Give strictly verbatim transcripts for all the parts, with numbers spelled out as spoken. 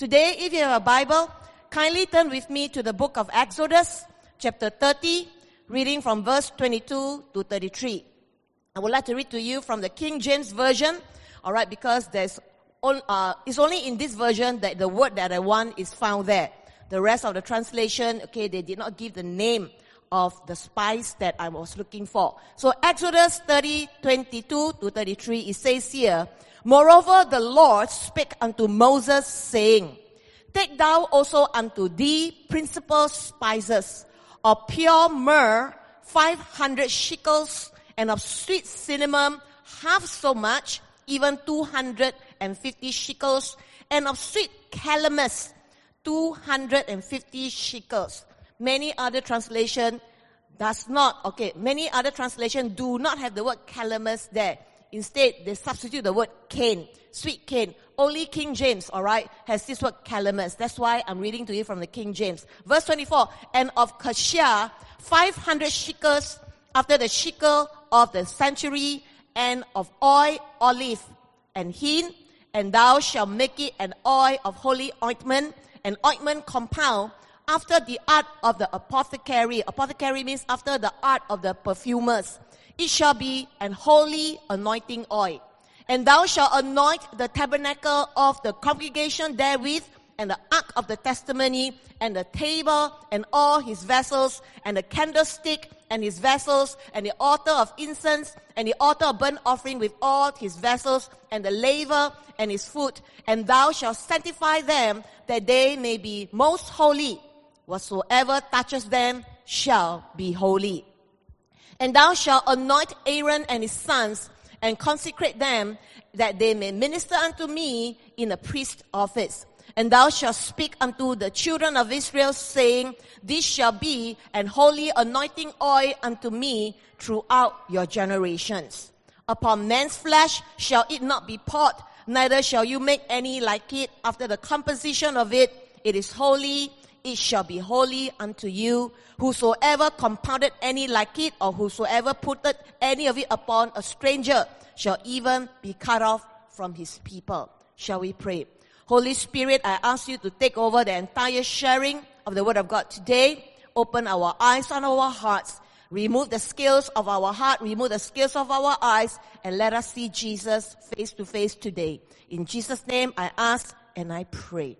Today, if you have a Bible, kindly turn with me to the book of Exodus, chapter thirty, reading from verse twenty-two to thirty-three. I would like to read to you from the King James Version, all right, because there's on, uh, it's only in this version that the word that I want is found there. The rest of the translation, okay, they did not give the name of the spice that I was looking for. So Exodus thirty, twenty-two to thirty-three, it says here, Moreover, the Lord spake unto Moses, saying, Take thou also unto thee principal spices of pure myrrh, five hundred shekels, and of sweet cinnamon, half so much, even two hundred fifty shekels, and of sweet calamus, two hundred fifty shekels. Many other translation does not, okay, many other translation do not have the word calamus there. Instead, they substitute the word cane, sweet cane. Only King James, alright, has this word calamus. That's why I'm reading to you from the King James. Verse twenty-four, and of cassia, five hundred shekels after the shekel of the sanctuary, and of oil, olive, and hin, and thou shalt make it an oil of holy ointment, an ointment compound, after the art of the apothecary. Apothecary means after the art of the perfumers. It shall be an holy anointing oil. And thou shalt anoint the tabernacle of the congregation therewith, and the ark of the testimony, and the table, and all his vessels, and the candlestick, and his vessels, and the altar of incense, and the altar of burnt offering with all his vessels, and the laver, and his foot. And thou shalt sanctify them, that they may be most holy. Whatsoever touches them shall be holy. And thou shalt anoint Aaron and his sons, and consecrate them, that they may minister unto me in the priest office. And thou shalt speak unto the children of Israel, saying, This shall be an holy anointing oil unto me throughout your generations. Upon man's flesh shall it not be poured, neither shall you make any like it after the composition of it. It is holy, it shall be holy unto you. Whosoever compounded any like it, or whosoever putteth any of it upon a stranger, shall even be cut off from his people. Shall we pray? Holy Spirit, I ask you to take over the entire sharing of the Word of God today. Open our eyes and our hearts. Remove the scales of our heart, remove the scales of our eyes, and let us see Jesus face to face today. In Jesus' name I ask and I pray.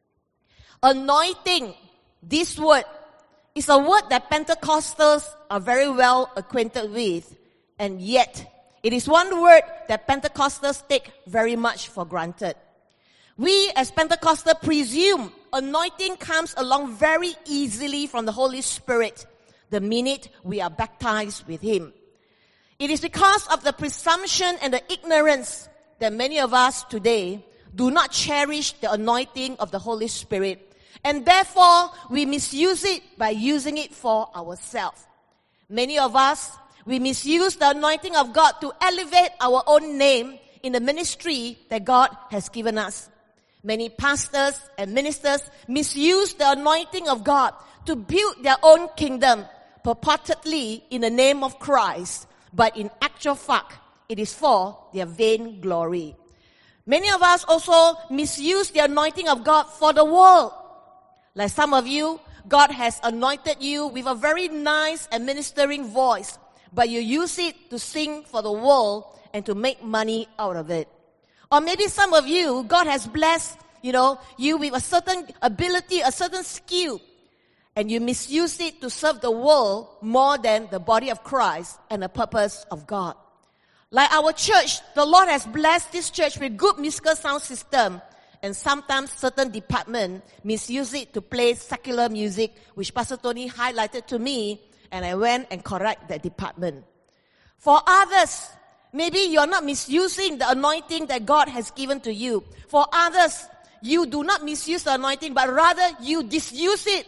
Anointing, this word, is a word that Pentecostals are very well acquainted with, and yet it is one word that Pentecostals take very much for granted. We as Pentecostals presume anointing comes along very easily from the Holy Spirit the minute we are baptized with Him. It is because of the presumption and the ignorance that many of us today do not cherish the anointing of the Holy Spirit. And therefore, we misuse it by using it for ourselves. Many of us, we misuse the anointing of God to elevate our own name in the ministry that God has given us. Many pastors and ministers misuse the anointing of God to build their own kingdom, purportedly in the name of Christ, but in actual fact, it is for their vain glory. Many of us also misuse the anointing of God for the world. Like some of you, God has anointed you with a very nice and ministering voice, but you use it to sing for the world and to make money out of it. Or maybe some of you, God has blessed, you know, you with a certain ability, a certain skill, and you misuse it to serve the world more than the body of Christ and the purpose of God. Like our church, the Lord has blessed this church with good musical sound system, and sometimes certain department misuse it to play secular music, which Pastor Tony highlighted to me, and I went and correct that department. For others, maybe you're not misusing the anointing that God has given to you. For others, you do not misuse the anointing, but rather you disuse it.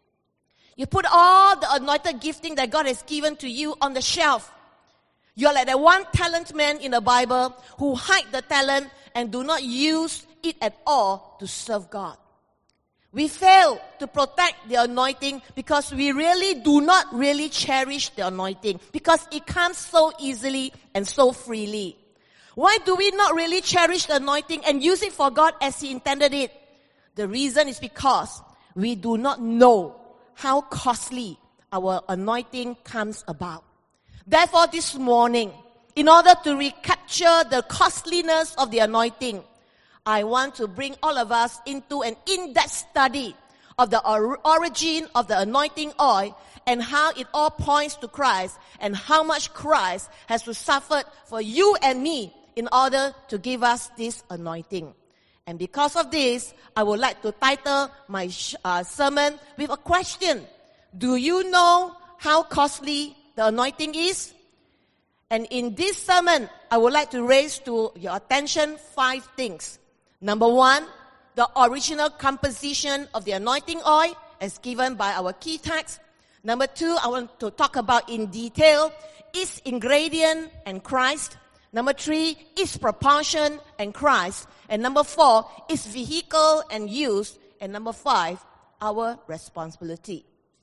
You put all the anointed gifting that God has given to you on the shelf. You're like the one talent man in the Bible who hide the talent and do not use it at all to serve God. We fail to protect the anointing because we really do not really cherish the anointing, because it comes so easily and so freely. Why do we not really cherish the anointing and use it for God as He intended it? The reason is because we do not know how costly our anointing comes about. Therefore, this morning, in order to recapture the costliness of the anointing, I want to bring all of us into an in-depth study of the or- origin of the anointing oil and how it all points to Christ and how much Christ has to suffer for you and me in order to give us this anointing. And because of this, I would like to title my sh- uh, sermon with a question. Do you know how costly the anointing is? And in this sermon, I would like to raise to your attention five things. Number one, the original composition of the anointing oil as given by our key text. Number two, I want to talk about in detail its ingredient and Christ. Number three, its proportion and Christ. And number four, its vehicle and use. And number five, our responsibility.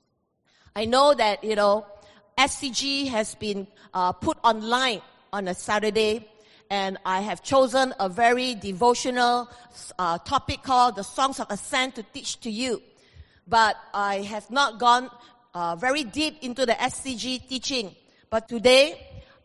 I know that, you know, S C G has been uh, put online on a Saturday, and I have chosen a very devotional uh, topic called the Songs of Ascent to teach to you. But I have not gone uh, very deep into the S C G teaching. But today,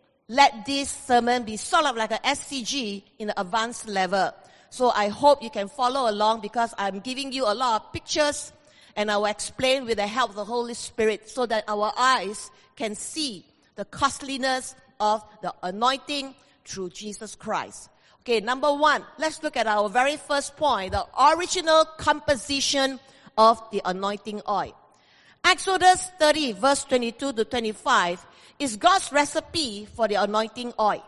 let this sermon be sort of like a S C G in the advanced level. So I hope you can follow along because I'm giving you a lot of pictures and I will explain with the help of the Holy Spirit so that our eyes can see the costliness of the anointing through Jesus Christ. Okay, number one, let's look at our very first point, the original composition of the anointing oil. Exodus thirty verse twenty-two to twenty-five is God's recipe for the anointing oil.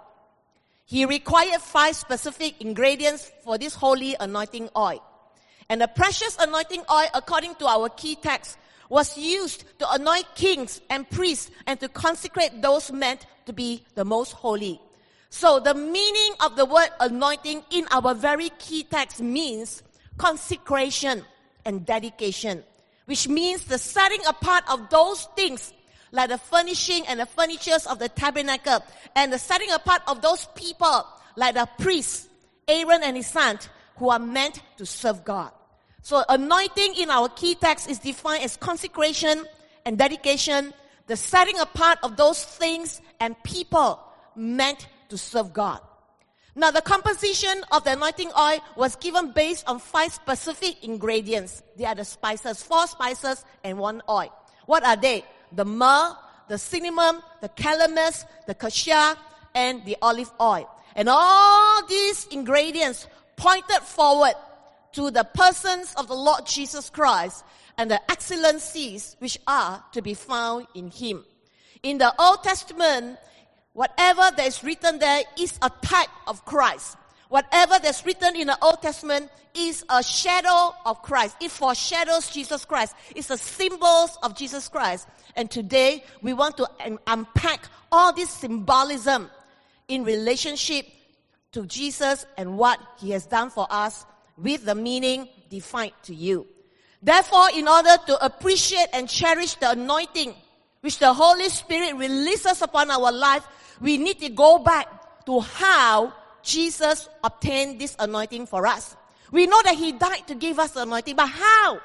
He required five specific ingredients for this holy anointing oil. And the precious anointing oil, according to our key text, was used to anoint kings and priests and to consecrate those meant to be the most holy. So the meaning of the word anointing in our very key text means consecration and dedication, which means the setting apart of those things like the furnishing and the furnitures of the tabernacle, and the setting apart of those people like the priests, Aaron and his son, who are meant to serve God. So anointing in our key text is defined as consecration and dedication, the setting apart of those things and people meant to serve God. Now the composition of the anointing oil was given based on five specific ingredients. They are the spices, four spices and one oil. What are they? The myrrh, the cinnamon, the calamus, the cassia, and the olive oil. And all these ingredients pointed forward to the persons of the Lord Jesus Christ and the excellencies which are to be found in Him. In the Old Testament, whatever that is written there is a type of Christ. Whatever that's written in the Old Testament is a shadow of Christ. It foreshadows Jesus Christ. It's a symbols of Jesus Christ. And today, we want to un- unpack all this symbolism in relationship to Jesus and what He has done for us with the meaning defined to you. Therefore, in order to appreciate and cherish the anointing which the Holy Spirit releases upon our life, we need to go back to how Jesus obtained this anointing for us. We know that He died to give us the anointing, but how?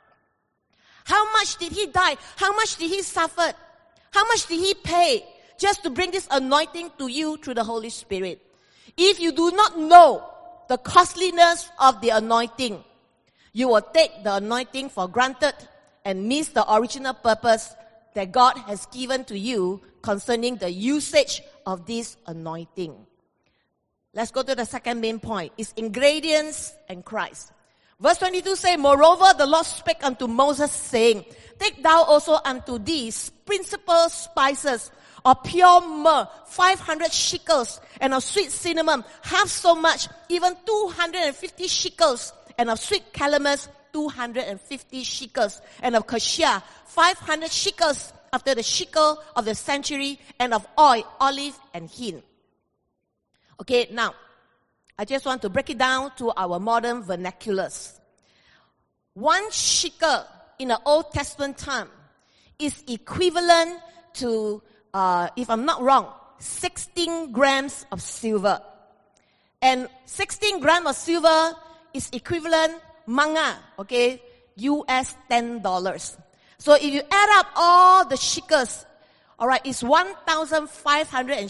How much did He die? How much did He suffer? How much did He pay just to bring this anointing to you through the Holy Spirit? If you do not know the costliness of the anointing, you will take the anointing for granted and miss the original purpose that God has given to you concerning the usage of this anointing. Let's go to the second main point. It's ingredients and Christ. Verse twenty-two says, Moreover, the Lord spake unto Moses, saying, Take thou also unto these principal spices of pure myrrh, five hundred shekels, and of sweet cinnamon, half so much, even two hundred fifty shekels, and of sweet calamus, two hundred fifty shekels, and of cassia, five hundred shekels, after the shekel of the sanctuary, and of oil, olive, and hin. Okay, now, I just want to break it down to our modern vernaculars. One shekel in the Old Testament time is equivalent to, uh, if I'm not wrong, sixteen grams of silver. And sixteen grams of silver is equivalent manga, okay, U S ten dollars. So if you add up all the shekels, all right, it's one thousand five hundred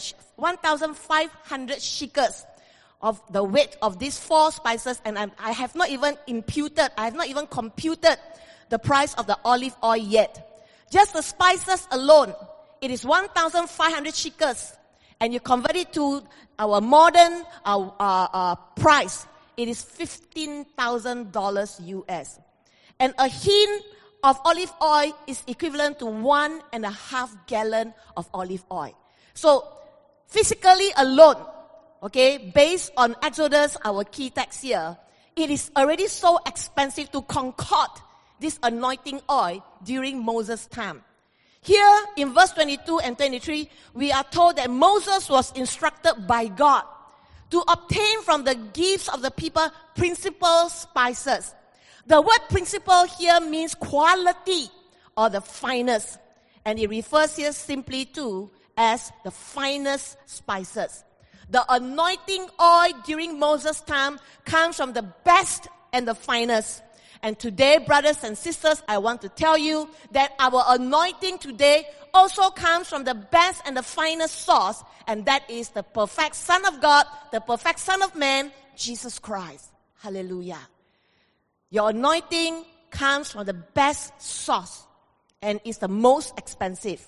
shekels of the weight of these four spices, and I, I have not even imputed, I have not even computed the price of the olive oil yet. Just the spices alone, it is one thousand five hundred shekels, and you convert it to our modern uh, uh, uh, price, it is fifteen thousand dollars U S. And a hin of olive oil is equivalent to one and a half gallon of olive oil. So, physically alone, okay, based on Exodus, our key text here, it is already so expensive to concoct this anointing oil during Moses' time. Here in verse twenty-two and twenty-three, we are told that Moses was instructed by God to obtain from the gifts of the people principal spices. The word principal here means quality or the finest, and it refers here simply to as the finest spices. The anointing oil during Moses' time comes from the best and the finest. And today, brothers and sisters, I want to tell you that our anointing today also comes from the best and the finest source, and that is the perfect Son of God, the perfect Son of Man, Jesus Christ. Hallelujah. Your anointing comes from the best source and is the most expensive.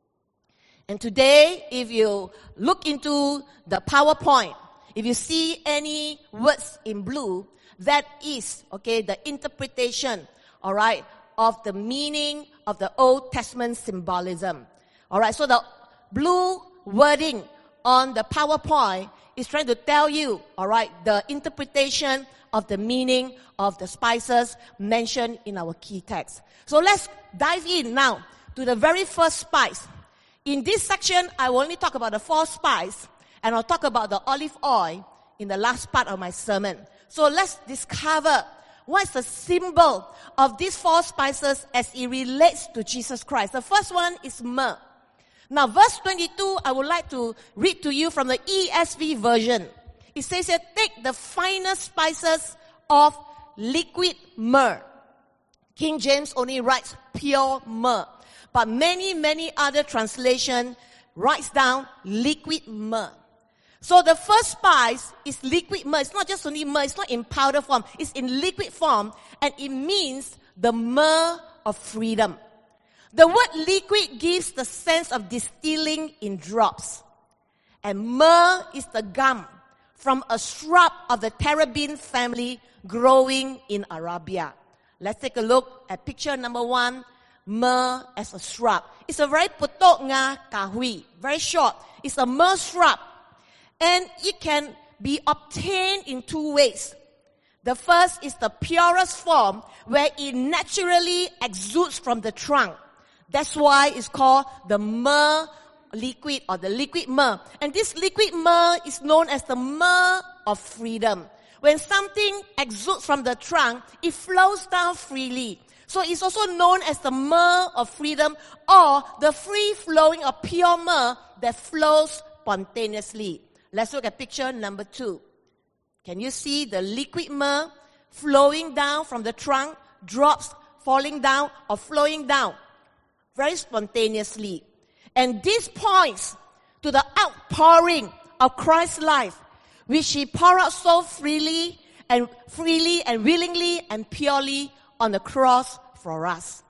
And today, if you look into the PowerPoint, if you see any words in blue, that is, okay, the interpretation, all right, of the meaning of the Old Testament symbolism. All right, so the blue wording on the PowerPoint is trying to tell you, all right, the interpretation of the meaning of the spices mentioned in our key text. So let's dive in now to the very first spice. In this section, I will only talk about the four spices, and I'll talk about the olive oil in the last part of my sermon. So let's discover what's the symbol of these four spices as it relates to Jesus Christ. The first one is myrrh. Now, verse twenty-two, I would like to read to you from the E S V version. It says here, take the finest spices of liquid myrrh. King James only writes pure myrrh. But many, many other translations writes down liquid myrrh. So the first spice is liquid myrrh. It's not just only myrrh. It's not in powder form. It's in liquid form. And it means the myrrh of freedom. The word liquid gives the sense of distilling in drops. And myrrh is the gum from a shrub of the terebinth family growing in Arabia. Let's take a look at picture number one. Myrrh as a shrub. It's a very putok nga kahui. Very short. It's a myrrh shrub. And it can be obtained in two ways. The first is the purest form, where it naturally exudes from the trunk. That's why it's called the myrrh liquid or the liquid myrrh. And this liquid myrrh is known as the myrrh of freedom. When something exudes from the trunk, it flows down freely. So it's also known as the myrrh of freedom, or the free flowing of pure myrrh that flows spontaneously. Let's look at picture number two. Can you see the liquid myrrh flowing down from the trunk, drops falling down or flowing down very spontaneously? And this points to the outpouring of Christ's life, which He poured out so freely and freely and willingly and purely on the cross for us.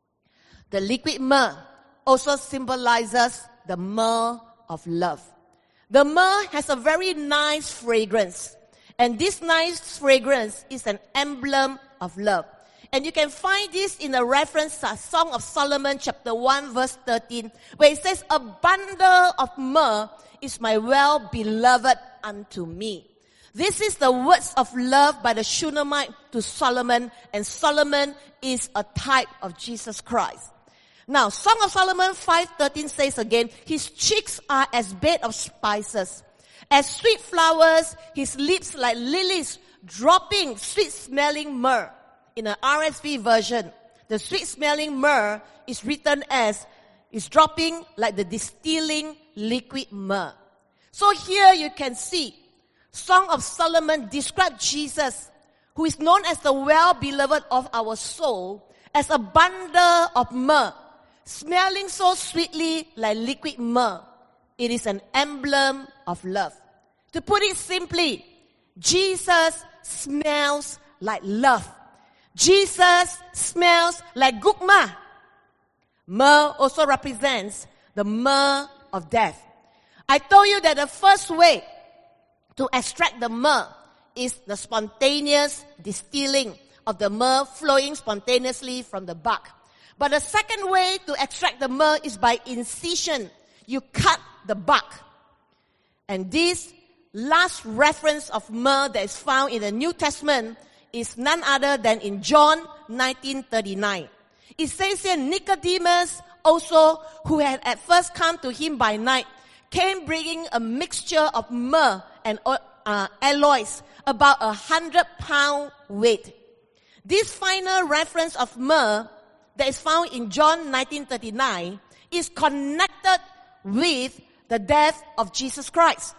The liquid myrrh also symbolizes the myrrh of love. The myrrh has a very nice fragrance. And this nice fragrance is an emblem of love. And you can find this in the reference to Song of Solomon chapter one verse thirteen, where it says, a bundle of myrrh is my well-beloved unto me. This is the words of love by the Shunammite to Solomon, and Solomon is a type of Jesus Christ. Now, Song of Solomon five thirteen says again, his cheeks are as bed of spices, as sweet flowers, his lips like lilies, dropping sweet-smelling myrrh. In an R S V version, the sweet-smelling myrrh is written as, is dropping like the distilling liquid myrrh. So here you can see, Song of Solomon describes Jesus, who is known as the well-beloved of our soul, as a bundle of myrrh, smelling so sweetly like liquid myrrh. It is an emblem of love. To put it simply, Jesus smells like love. Jesus smells like gugma. Myrrh also represents the myrrh of death. I told you that the first way to extract the myrrh is the spontaneous distilling of the myrrh flowing spontaneously from the bark. But the second way to extract the myrrh is by incision. You cut the bark. And this last reference of myrrh that is found in the New Testament is none other than in John nineteen thirty-nine. It says here, Nicodemus also, who had at first come to him by night, came bringing a mixture of myrrh and uh, aloes, about a hundred pound weight. This final reference of myrrh that is found in John nineteen thirty-nine is connected with the death of Jesus Christ.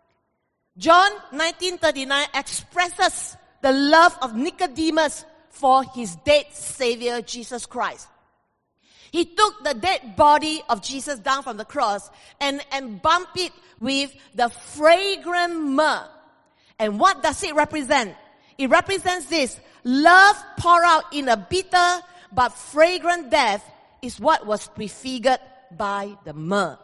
John nineteen thirty-nine expresses the love of Nicodemus for his dead Savior, Jesus Christ. He took the dead body of Jesus down from the cross and, and bumped it with the fragrant myrrh. And what does it represent? It represents this. Love poured out in a bitter but fragrant death is what was prefigured by the myrrh.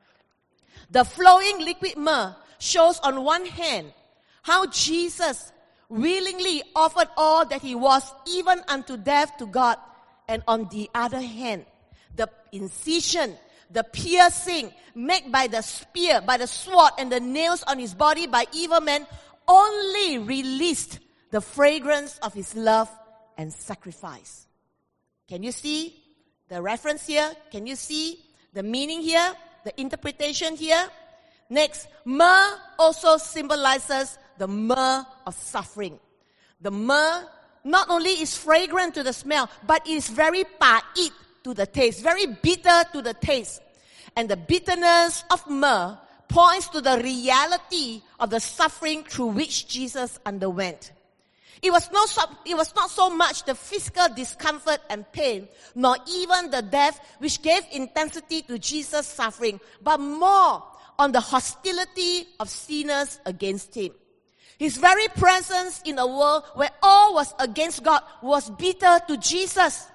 The flowing liquid myrrh shows on one hand how Jesus willingly offered all that he was, even unto death, to God. And on the other hand, the incision, the piercing made by the spear, by the sword and the nails on his body by evil men only released the fragrance of his love and sacrifice. Can you see the reference here? Can you see the meaning here? The interpretation here? Next, myrrh also symbolizes the myrrh of suffering. The myrrh not only is fragrant to the smell, but is very pa'it to the taste, very bitter to the taste. And the bitterness of myrrh points to the reality of the suffering through which Jesus underwent. It was not so, it was not so much the physical discomfort and pain, nor even the death which gave intensity to Jesus' suffering, but more on the hostility of sinners against him. His very presence in a world where all was against God was bitter to Jesus.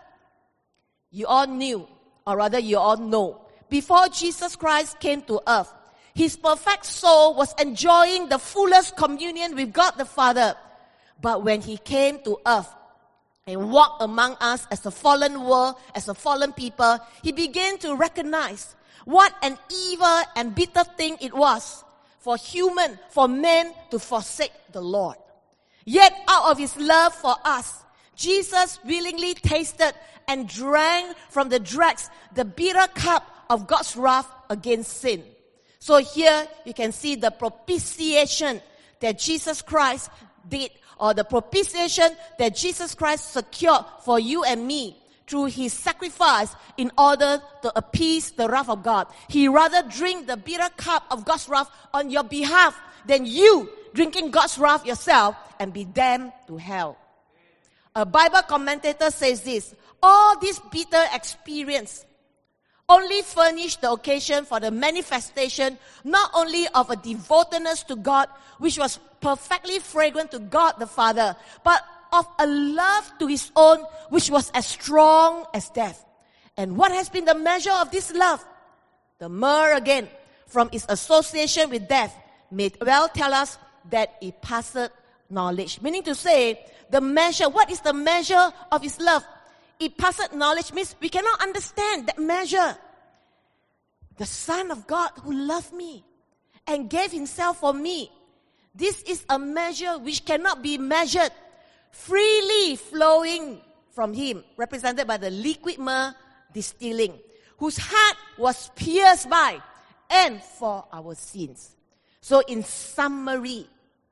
You all knew, or rather you all know, before Jesus Christ came to earth, his perfect soul was enjoying the fullest communion with God the Father. But when he came to earth and walked among us as a fallen world, as a fallen people, he began to recognize what an evil and bitter thing it was for human, for men to forsake the Lord. Yet out of his love for us, Jesus willingly tasted and drank from the dregs the bitter cup of God's wrath against sin. So here you can see the propitiation that Jesus Christ did, or the propitiation that Jesus Christ secured for you and me through his sacrifice in order to appease the wrath of God. He rather drink the bitter cup of God's wrath on your behalf than you drinking God's wrath yourself and be damned to hell. A Bible commentator says this: all this bitter experience only furnished the occasion for the manifestation not only of a devotedness to God, which was perfectly fragrant to God the Father, but of a love to his own, which was as strong as death. And what has been the measure of this love? The myrrh, again, from its association with death, may well tell us that it passeth knowledge. Meaning to say, the measure, what is the measure of his love? It passeth knowledge means we cannot understand that measure. The Son of God who loved me and gave himself for me. This is a measure which cannot be measured, freely flowing from him, represented by the liquid myrrh distilling, whose heart was pierced by and for our sins. So in summary,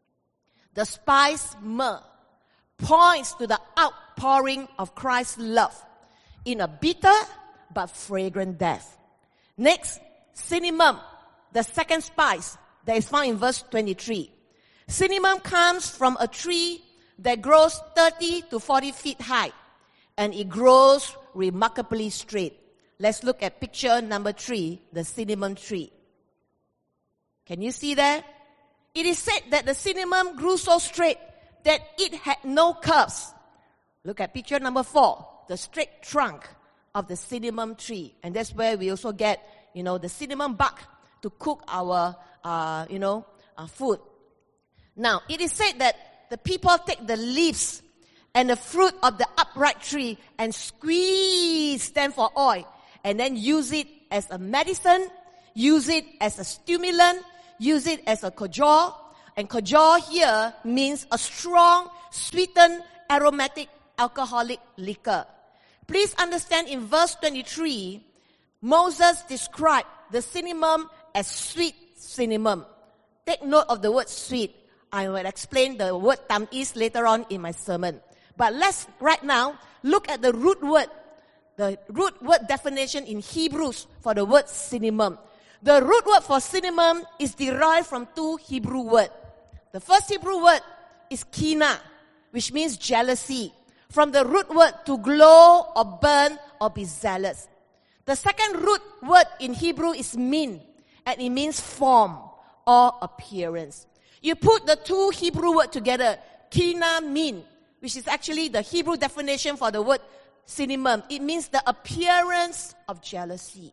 the spice myrrh points to the outpouring of Christ's love in a bitter but fragrant death. Next, cinnamon, the second spice that is found in verse twenty-three. Cinnamon comes from a tree that grows thirty to forty feet high, and it grows remarkably straight. Let's look at picture number three, the cinnamon tree. Can you see that? It is said that the cinnamon grew so straight that it had no curves. Look at picture number four, the straight trunk of the cinnamon tree. And that's where we also get, you know, the cinnamon bark to cook our, uh, you know, uh, food. Now, it is said that the people take the leaves and the fruit of the upright tree and squeeze them for oil, and then use it as a medicine, use it as a stimulant, use it as a kojol. And kojol here means a strong, sweetened, aromatic, alcoholic liquor. Please understand, in verse twenty-three, Moses described the cinnamon as sweet cinnamon. Take note of the word sweet. I will explain the word tamis later on in my sermon. But let's right now look at the root word, the root word definition in Hebrews for the word cinnamon. The root word for cinnamon is derived from two Hebrew words. The first Hebrew word is kina, which means jealousy, from the root word to glow or burn or be zealous. The second root word in Hebrew is min, and it means form or appearance. You put the two Hebrew words together, kina, min, which is actually the Hebrew definition for the word cinnamon. It means the appearance of jealousy.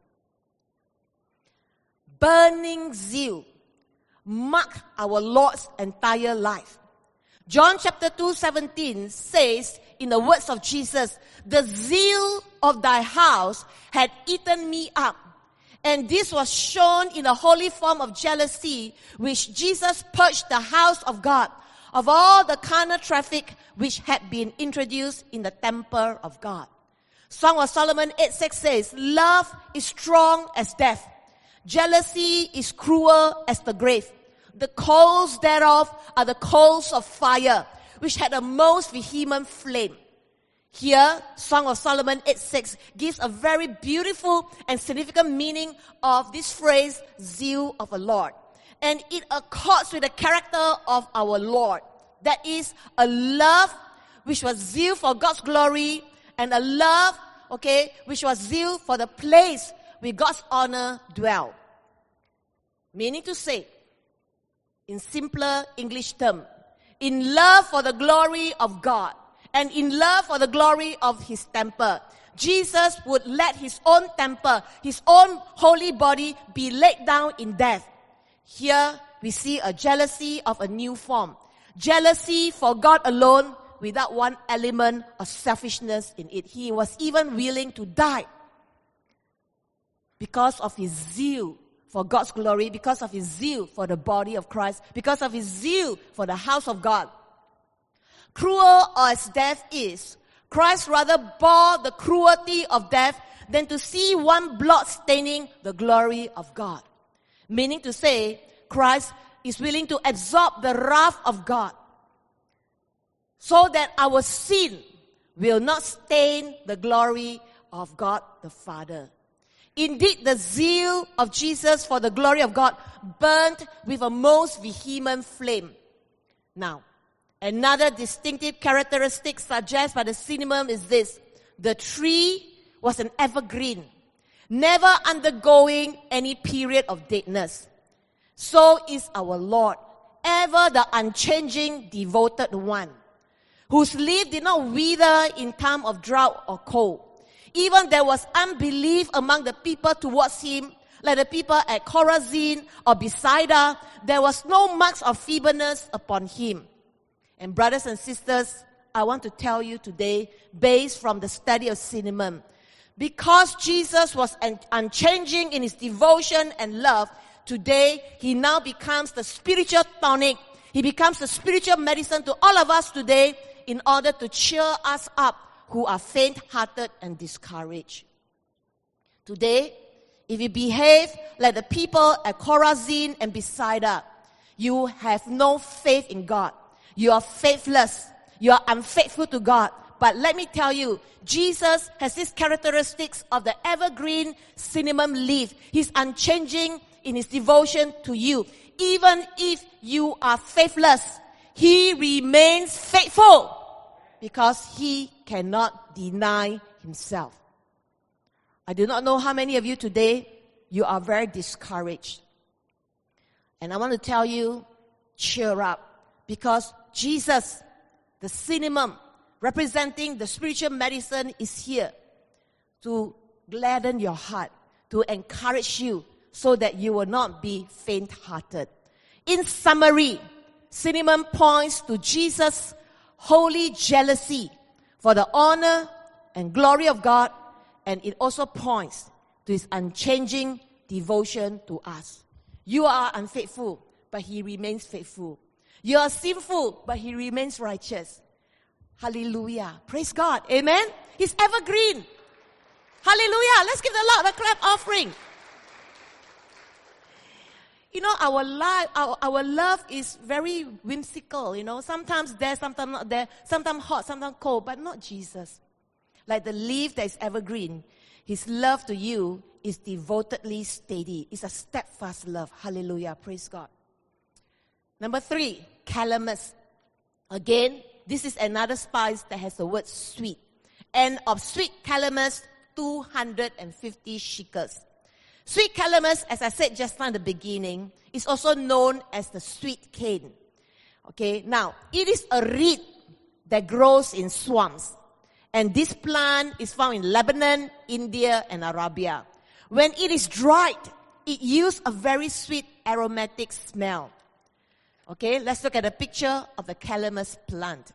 Burning zeal marked our Lord's entire life. John chapter two seventeen says, in the words of Jesus, the zeal of thy house had eaten me up. And this was shown in a holy form of jealousy, which Jesus purged the house of God of all the carnal traffic which had been introduced in the temple of God. Song of Solomon eight six says, love is strong as death. Jealousy is cruel as the grave. The coals thereof are the coals of fire, which had a most vehement flame. Here, Song of Solomon eight six gives a very beautiful and significant meaning of this phrase, zeal of the Lord. And it accords with the character of our Lord. That is a love which was zeal for God's glory, and a love, okay, which was zeal for the place where God's honor dwell. Meaning to say, in simpler English term, in love for the glory of God and in love for the glory of His temple, Jesus would let His own temple, His own holy body be laid down in death. Here we see a jealousy of a new form. Jealousy for God alone without one element of selfishness in it. He was even willing to die because of His zeal for God's glory, because of His zeal for the body of Christ, because of His zeal for the house of God. Cruel as death is, Christ rather bore the cruelty of death than to see one blood staining the glory of God. Meaning to say, Christ is willing to absorb the wrath of God so that our sin will not stain the glory of God the Father. Indeed, the zeal of Jesus for the glory of God burnt with a most vehement flame. Now, another distinctive characteristic suggested by the cinnamon is this. The tree was an evergreen, never undergoing any period of deadness. So is our Lord, ever the unchanging, devoted one, whose leaf did not wither in time of drought or cold. Even there was unbelief among the people towards Him, like the people at Chorazin or Bethsaida. There was no marks of feebleness upon Him. And brothers and sisters, I want to tell you today, based from the study of cinnamon, because Jesus was un- unchanging in His devotion and love, today He now becomes the spiritual tonic. He becomes the spiritual medicine to all of us today in order to cheer us up who are faint-hearted and discouraged. Today, if you behave like the people at Chorazin and Bethsaida, you have no faith in God. You are faithless. You are unfaithful to God. But let me tell you, Jesus has these characteristics of the evergreen cinnamon leaf. He's unchanging in His devotion to you. Even if you are faithless, He remains faithful because he cannot deny himself. I do not know how many of you today, you are very discouraged. And I want to tell you, cheer up, because Jesus, the synonym representing the spiritual medicine, is here to gladden your heart, to encourage you so that you will not be faint-hearted. In summary, synonym points to Jesus' holy jealousy for the honor and glory of God, and it also points to his unchanging devotion to us. You are unfaithful, but he remains faithful. You are sinful, but he remains righteous. Hallelujah. Praise God. Amen. He's evergreen. Hallelujah. Let's give the Lord a clap offering. You know, our life, our, our love is very whimsical, you know. Sometimes there, sometimes not there, sometimes hot, sometimes cold, but not Jesus. Like the leaf that is evergreen, his love to you is devotedly steady. It's a steadfast love. Hallelujah. Praise God. Number three, calamus. Again, this is another spice that has the word sweet. And of sweet calamus, two hundred fifty shekels. Sweet calamus, as I said just now in the beginning, is also known as the sweet cane. Okay, now, it is a reed that grows in swamps. And this plant is found in Lebanon, India, and Arabia. When it is dried, it yields a very sweet aromatic smell. Okay, let's look at a picture of the calamus plant.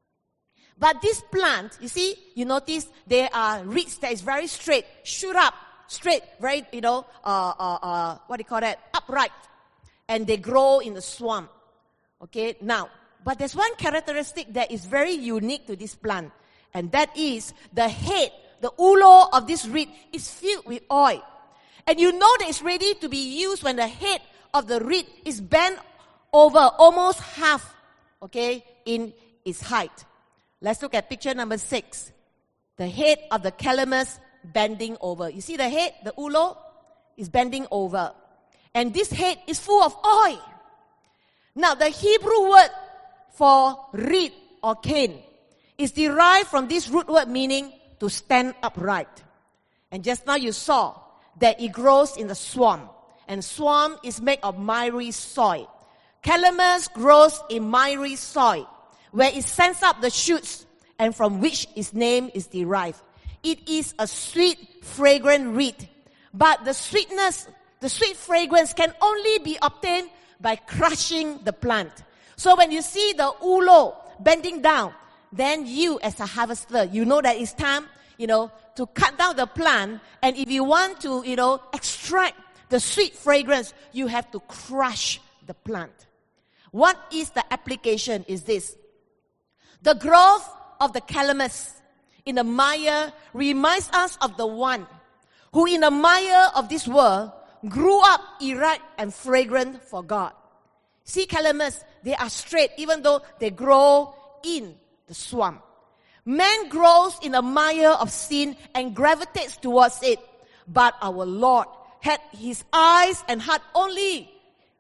But this plant, you see, you notice there are reeds that is very straight, shoot up, straight, very, you know, uh, uh, uh, what do you call that? Upright. And they grow in the swamp. Okay, now, but there's one characteristic that is very unique to this plant. And that is the head, the ulo of this reed is filled with oil. And you know that it's ready to be used when the head of the reed is bent over almost half, okay, in its height. Let's look at picture number six. The head of the calamus bending over. You see the head, the ulo, is bending over. And this head is full of oil. Now, the Hebrew word for reed or cane is derived from this root word meaning to stand upright. And just now you saw that it grows in the swamp. And swamp is made of miry soil. Calamus grows in miry soil, where it sends up the shoots and from which its name is derived. It is a sweet, fragrant reed. But the sweetness, the sweet fragrance can only be obtained by crushing the plant. So when you see the ulo bending down, then you as a harvester, you know that it's time, you know, to cut down the plant. And if you want to, you know, extract the sweet fragrance, you have to crush the plant. What is the application is this. The growth of the calamus in the mire reminds us of the one who in the mire of this world grew up erect and fragrant for God. See, calamus, they are straight even though they grow in the swamp. Man grows in the mire of sin and gravitates towards it. But our Lord had his eyes and heart only,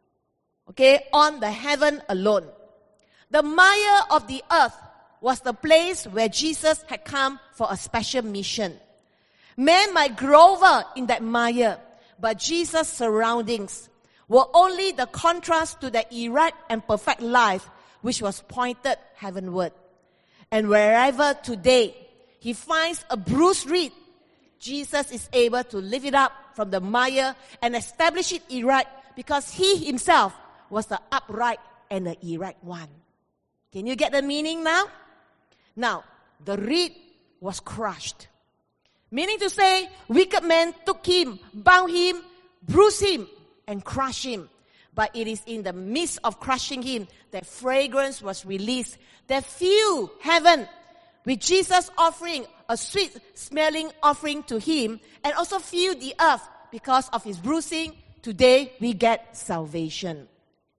okay, on the heaven alone. The mire of the earth was the place where Jesus had come for a special mission. Man might grovel in that mire, but Jesus' surroundings were only the contrast to the erect and perfect life which was pointed heavenward. And wherever today he finds a bruised reed, Jesus is able to lift it up from the mire and establish it erect because he himself was the upright and the erect one. Can you get the meaning now? Now, the reed was crushed. Meaning to say, wicked men took him, bound him, bruised him, and crushed him. But it is in the midst of crushing him that fragrance was released, that filled heaven with Jesus offering a sweet-smelling offering to him, and also filled the earth because of his bruising. Today we get salvation.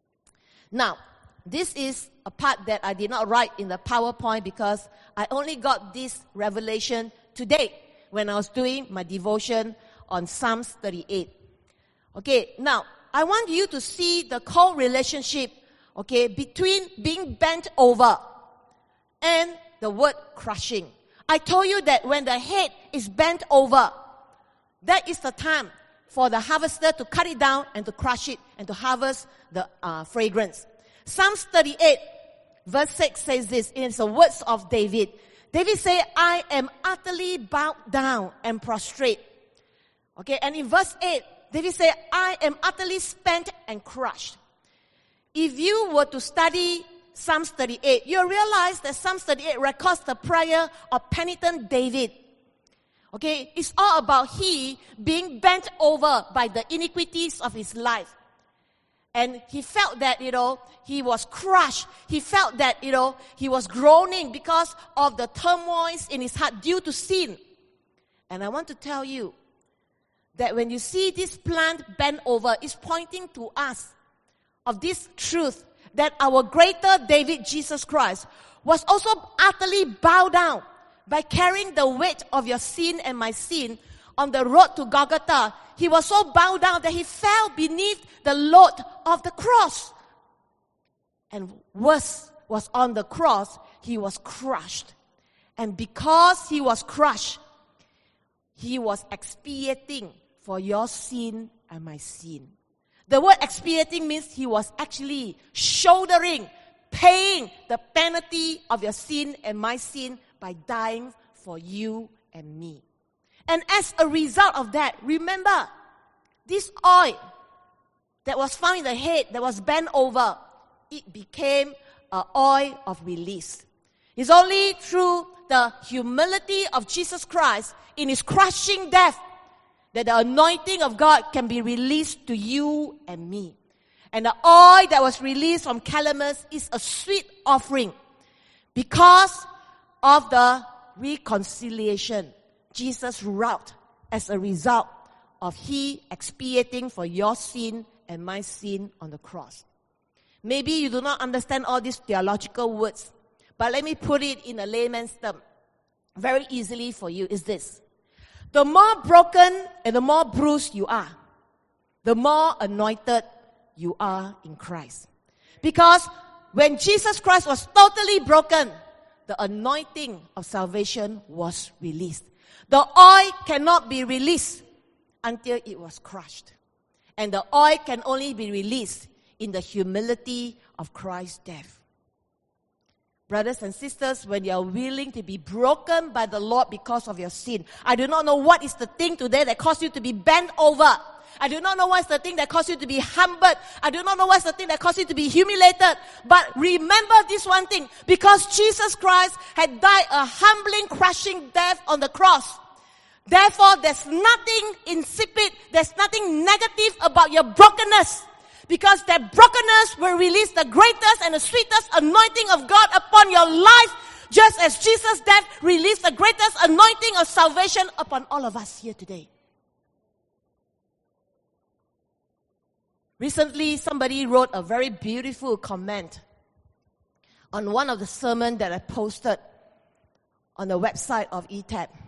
Now, this is a part that I did not write in the PowerPoint because I only got this revelation today when I was doing my devotion on Psalms thirty-eight. Okay, now, I want you to see the co-relationship, okay, between being bent over and the word crushing. I told you that when the head is bent over, that is the time for the harvester to cut it down and to crush it and to harvest the uh, fragrance. Psalms thirty-eight, verse six says this. It's the words of David. David said, I am utterly bowed down and prostrate. Okay, and in verse eight, David said, I am utterly spent and crushed. If you were to study Psalms thirty-eight, you'll realize that Psalms thirty-eight records the prayer of penitent David. Okay, it's all about he being bent over by the iniquities of his life. And he felt that, you know, he was crushed. He felt that, you know, he was groaning because of the turmoils in his heart due to sin. And I want to tell you that when you see this plant bent over, it's pointing to us of this truth that our greater David, Jesus Christ, was also utterly bowed down by carrying the weight of your sin and my sin on the road to Golgotha. He was so bowed down that he fell beneath the load of the cross. And worse was on the cross, he was crushed. And because he was crushed, he was expiating for your sin and my sin. The word expiating means he was actually shouldering, paying the penalty of your sin and my sin by dying for you and me. And as a result of that, remember, this oil that was found in the head, that was bent over, it became an oil of release. It's only through the humility of Jesus Christ in his crushing death that the anointing of God can be released to you and me. And the oil that was released from Calamus is a sweet offering because of the reconciliation Jesus wrought as a result of he expiating for your sin and my sin on the cross. Maybe you do not understand all these theological words, but let me put it in a layman's term very easily for you. Is this: the more broken and the more bruised you are, the more anointed you are in Christ. Because when Jesus Christ was totally broken, the anointing of salvation was released. The oil cannot be released until it was crushed. And the oil can only be released in the humility of Christ's death. Brothers and sisters, when you are willing to be broken by the Lord because of your sin, I do not know what is the thing today that caused you to be bent over. I do not know what's the thing that caused you to be humbled. I do not know what's the thing that caused you to be humiliated. But remember this one thing. Because Jesus Christ had died a humbling, crushing death on the cross. Therefore, there's nothing insipid, there's nothing negative about your brokenness. Because that brokenness will release the greatest and the sweetest anointing of God upon your life. Just as Jesus' death released the greatest anointing of salvation upon all of us here today. Recently, somebody wrote a very beautiful comment on one of the sermons that I posted on the website of E T A B.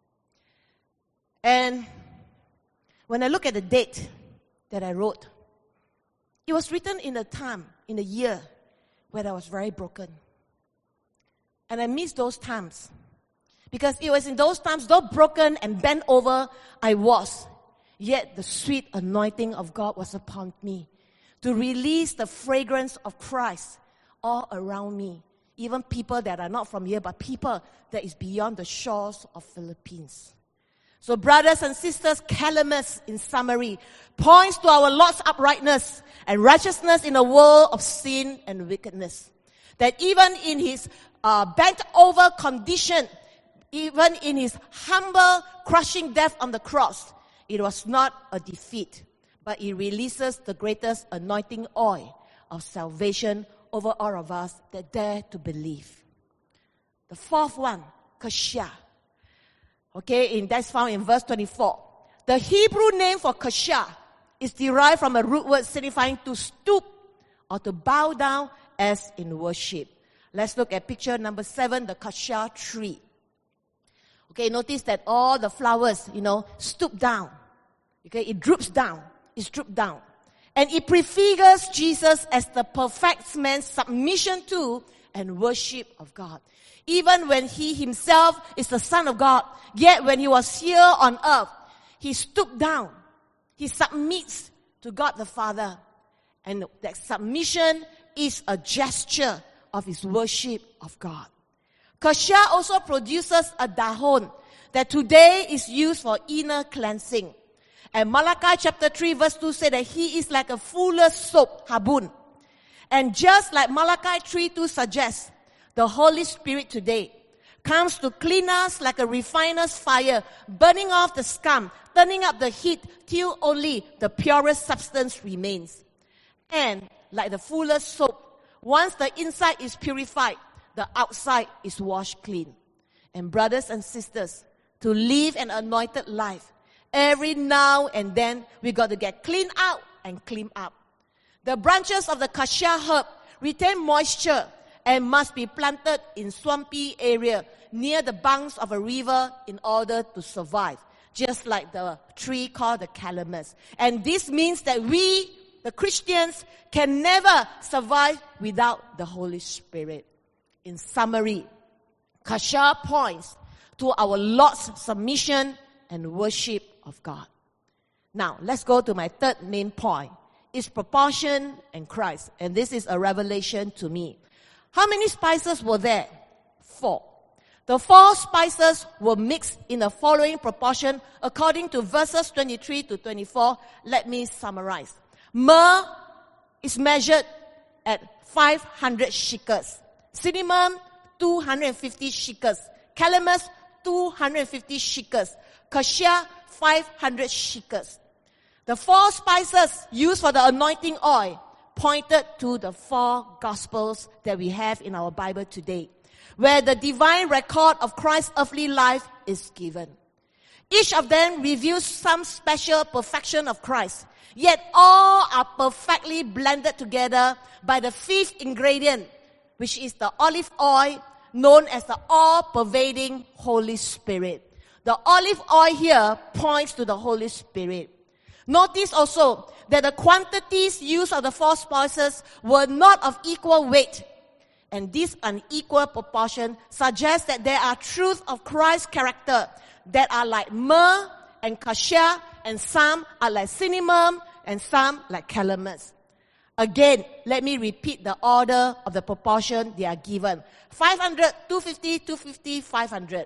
And when I look at the date that I wrote, it was written in a time, in a year, where I was very broken. And I miss those times. Because it was in those times, though broken and bent over I was, yet the sweet anointing of God was upon me to release the fragrance of Christ all around me. Even people that are not from here, but people that is beyond the shores of Philippines. So brothers and sisters, Calamus, in summary, points to our Lord's uprightness and righteousness in a world of sin and wickedness. That even in his uh, bent over condition, even in his humble, crushing death on the cross, it was not a defeat, but it releases the greatest anointing oil of salvation over all of us that dare to believe. The fourth one, Kashia. Okay, in, that's found in verse twenty-four. The Hebrew name for Kashia is derived from a root word signifying to stoop or to bow down as in worship. Let's look at picture number seven, the Kashia tree. Okay, notice that all the flowers, you know, stoop down. Okay, it droops down. It's drooped down. And it prefigures Jesus as the perfect man's submission to and worship of God. Even when he himself is the Son of God, yet when he was here on earth, he stooped down. He submits to God the Father. And that submission is a gesture of his worship of God. Kasha also produces a dahon that today is used for inner cleansing. And Malachi chapter three verse two said that he is like a fuller's soap, habun. And just like Malachi three two suggests, the Holy Spirit today comes to clean us like a refiner's fire, burning off the scum, turning up the heat till only the purest substance remains. And like the fuller's soap, once the inside is purified, the outside is washed clean. And brothers and sisters, to live an anointed life, every now and then we got to get cleaned out and clean up. The branches of the kasha herb retain moisture and must be planted in swampy area near the banks of a river in order to survive, just like the tree called the calamus. And this means that we, the Christians, can never survive without the Holy Spirit. In summary, kasha points to our Lord's submission and worship of God. Now, let's go to my third main point. It's proportion and Christ. And this is a revelation to me. How many spices were there? Four. The four spices were mixed in the following proportion according to verses twenty-three to twenty-four. Let me summarize. Myrrh is measured at five hundred shekels. Cinnamon, two hundred fifty shekels. Calamus, two hundred fifty shekels. Cassia, five hundred shekels. The four spices used for the anointing oil pointed to the four gospels that we have in our Bible today, where the divine record of Christ's earthly life is given. Each of them reveals some special perfection of Christ, yet all are perfectly blended together by the fifth ingredient, which is the olive oil, known as the all-pervading Holy Spirit. The olive oil here points to the Holy Spirit. Notice also that the quantities used of the four spices were not of equal weight. And this unequal proportion suggests that there are truths of Christ's character that are like myrrh and cassia, and some are like cinnamon, and some like calamus. Again, let me repeat the order of the proportion they are given. five hundred, two hundred fifty, two hundred fifty, five hundred.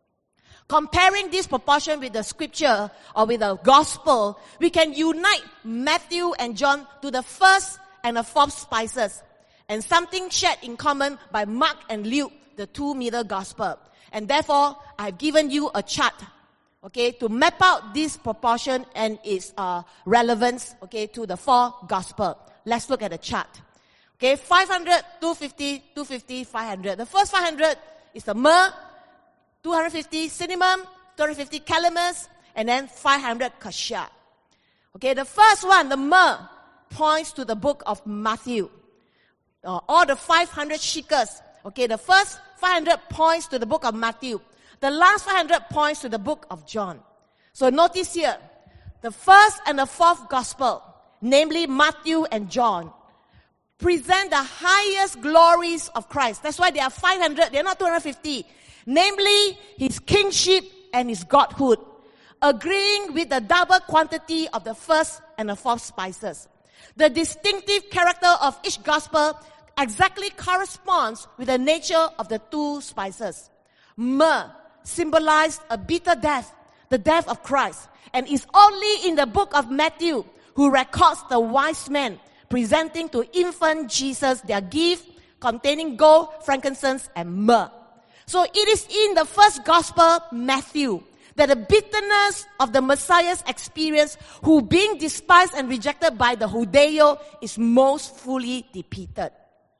Comparing this proportion with the scripture or with the gospel, we can unite Matthew and John to the first and the fourth spices, and something shared in common by Mark and Luke, the two middle gospel. And therefore, I've given you a chart, okay, to map out this proportion and its uh, relevance, okay, to the four gospel. Let's look at the chart. Okay, five hundred, two hundred fifty, two hundred fifty, five hundred. The first five hundred is the myrrh, two hundred fifty cinnamon, two hundred fifty calamus, and then five hundred cassia. Okay, the first one, the myrrh, points to the book of Matthew. Uh, all the five hundred shekels. Okay, the first five hundred points to the book of Matthew. The last five hundred points to the book of John. So notice here, the first and the fourth gospel, namely Matthew and John, present the highest glories of Christ. That's why they are five hundred, they're not two hundred fifty. Namely, his kingship and his godhood, agreeing with the double quantity of the first and the fourth spices. The distinctive character of each gospel exactly corresponds with the nature of the two spices. Myrrh symbolized a bitter death, the death of Christ, and is only in the book of Matthew who records the wise men presenting to infant Jesus their gift containing gold, frankincense, and myrrh. So it is in the first gospel, Matthew, that the bitterness of the Messiah's experience, who being despised and rejected by the Judeo, is most fully depicted.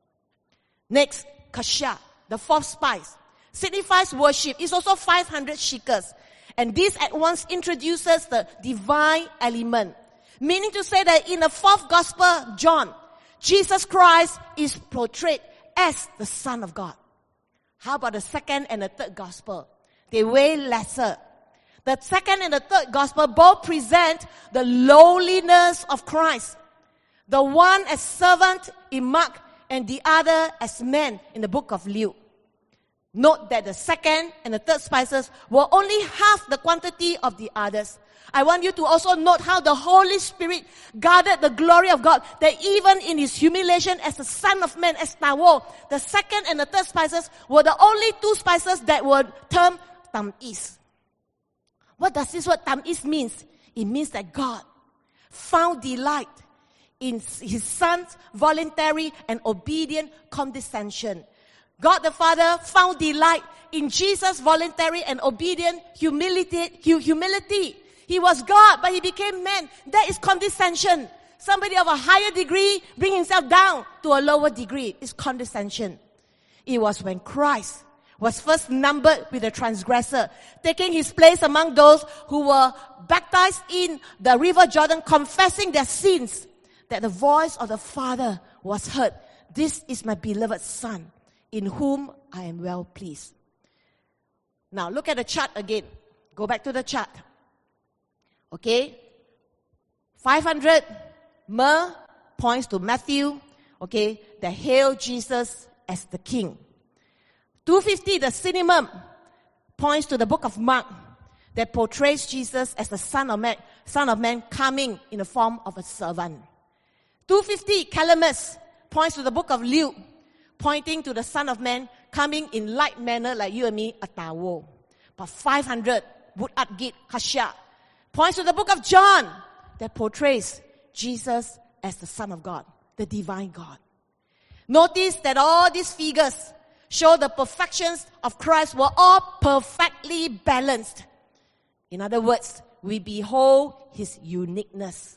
Next, cassia, the fourth spice, signifies worship. It's also five hundred shekels. And this at once introduces the divine element. Meaning to say that in the fourth gospel, John, Jesus Christ is portrayed as the Son of God. How about the second and the third gospel? They weigh lesser. The second and the third gospel both present the lowliness of Christ. The one as servant in Mark and the other as man in the book of Luke. Note that the second and the third spices were only half the quantity of the others. I want you to also note how the Holy Spirit guarded the glory of God, that even in his humiliation as the Son of Man, as Tawol, the second and the third spices were the only two spices that were termed Tamis. What does this word Tamis means? It means that God found delight in his Son's voluntary and obedient condescension. God the Father found delight in Jesus' voluntary and obedient humility. humility. He was God, but he became man. That is condescension. Somebody of a higher degree bring himself down to a lower degree. It's condescension. It was when Christ was first numbered with the transgressor, taking his place among those who were baptized in the river Jordan, confessing their sins, that the voice of the Father was heard. This is my beloved Son, in whom I am well pleased. Now look at the chart again. Go back to the chart. Okay? five hundred myrrh points to Matthew. Okay? That hail Jesus as the King. two hundred fifty, the cinnamon, points to the book of Mark, that portrays Jesus as the Son of Man, Son of Man coming in the form of a servant. two hundred fifty, calamus, points to the book of Luke, pointing to the Son of Man coming in like manner like you and me, a Tawol. But five hundred, Wood At Gate, Kasha, points to the book of John that portrays Jesus as the Son of God, the divine God. Notice that all these figures show the perfections of Christ were all perfectly balanced. In other words, we behold his uniqueness.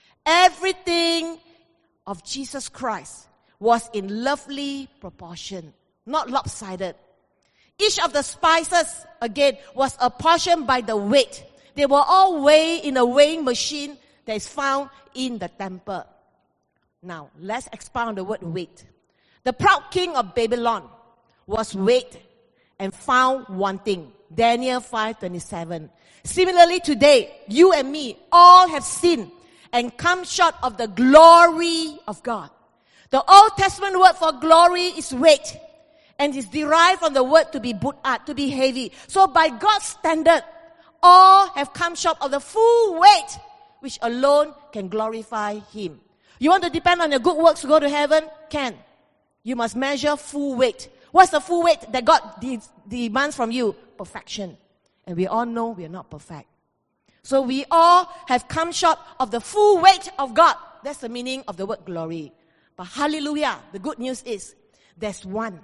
Everything of Jesus Christ was in lovely proportion, not lopsided. Each of the spices, again, was apportioned by the weight. They were all weighed in a weighing machine that is found in the temple. Now, let's expound on the word weight. The proud king of Babylon was weighed and found wanting. Daniel five twenty-seven. Similarly today, you and me all have sinned and come short of the glory of God. The Old Testament word for glory is weight, and is derived from the word to be bu'at, to be heavy. So by God's standard, all have come short of the full weight, which alone can glorify him. You want to depend on your good works to go to heaven? Can. You must measure full weight. What's the full weight that God de- demands from you? Perfection. And we all know we are not perfect. So we all have come short of the full weight of God. That's the meaning of the word glory. But hallelujah, the good news is, there's one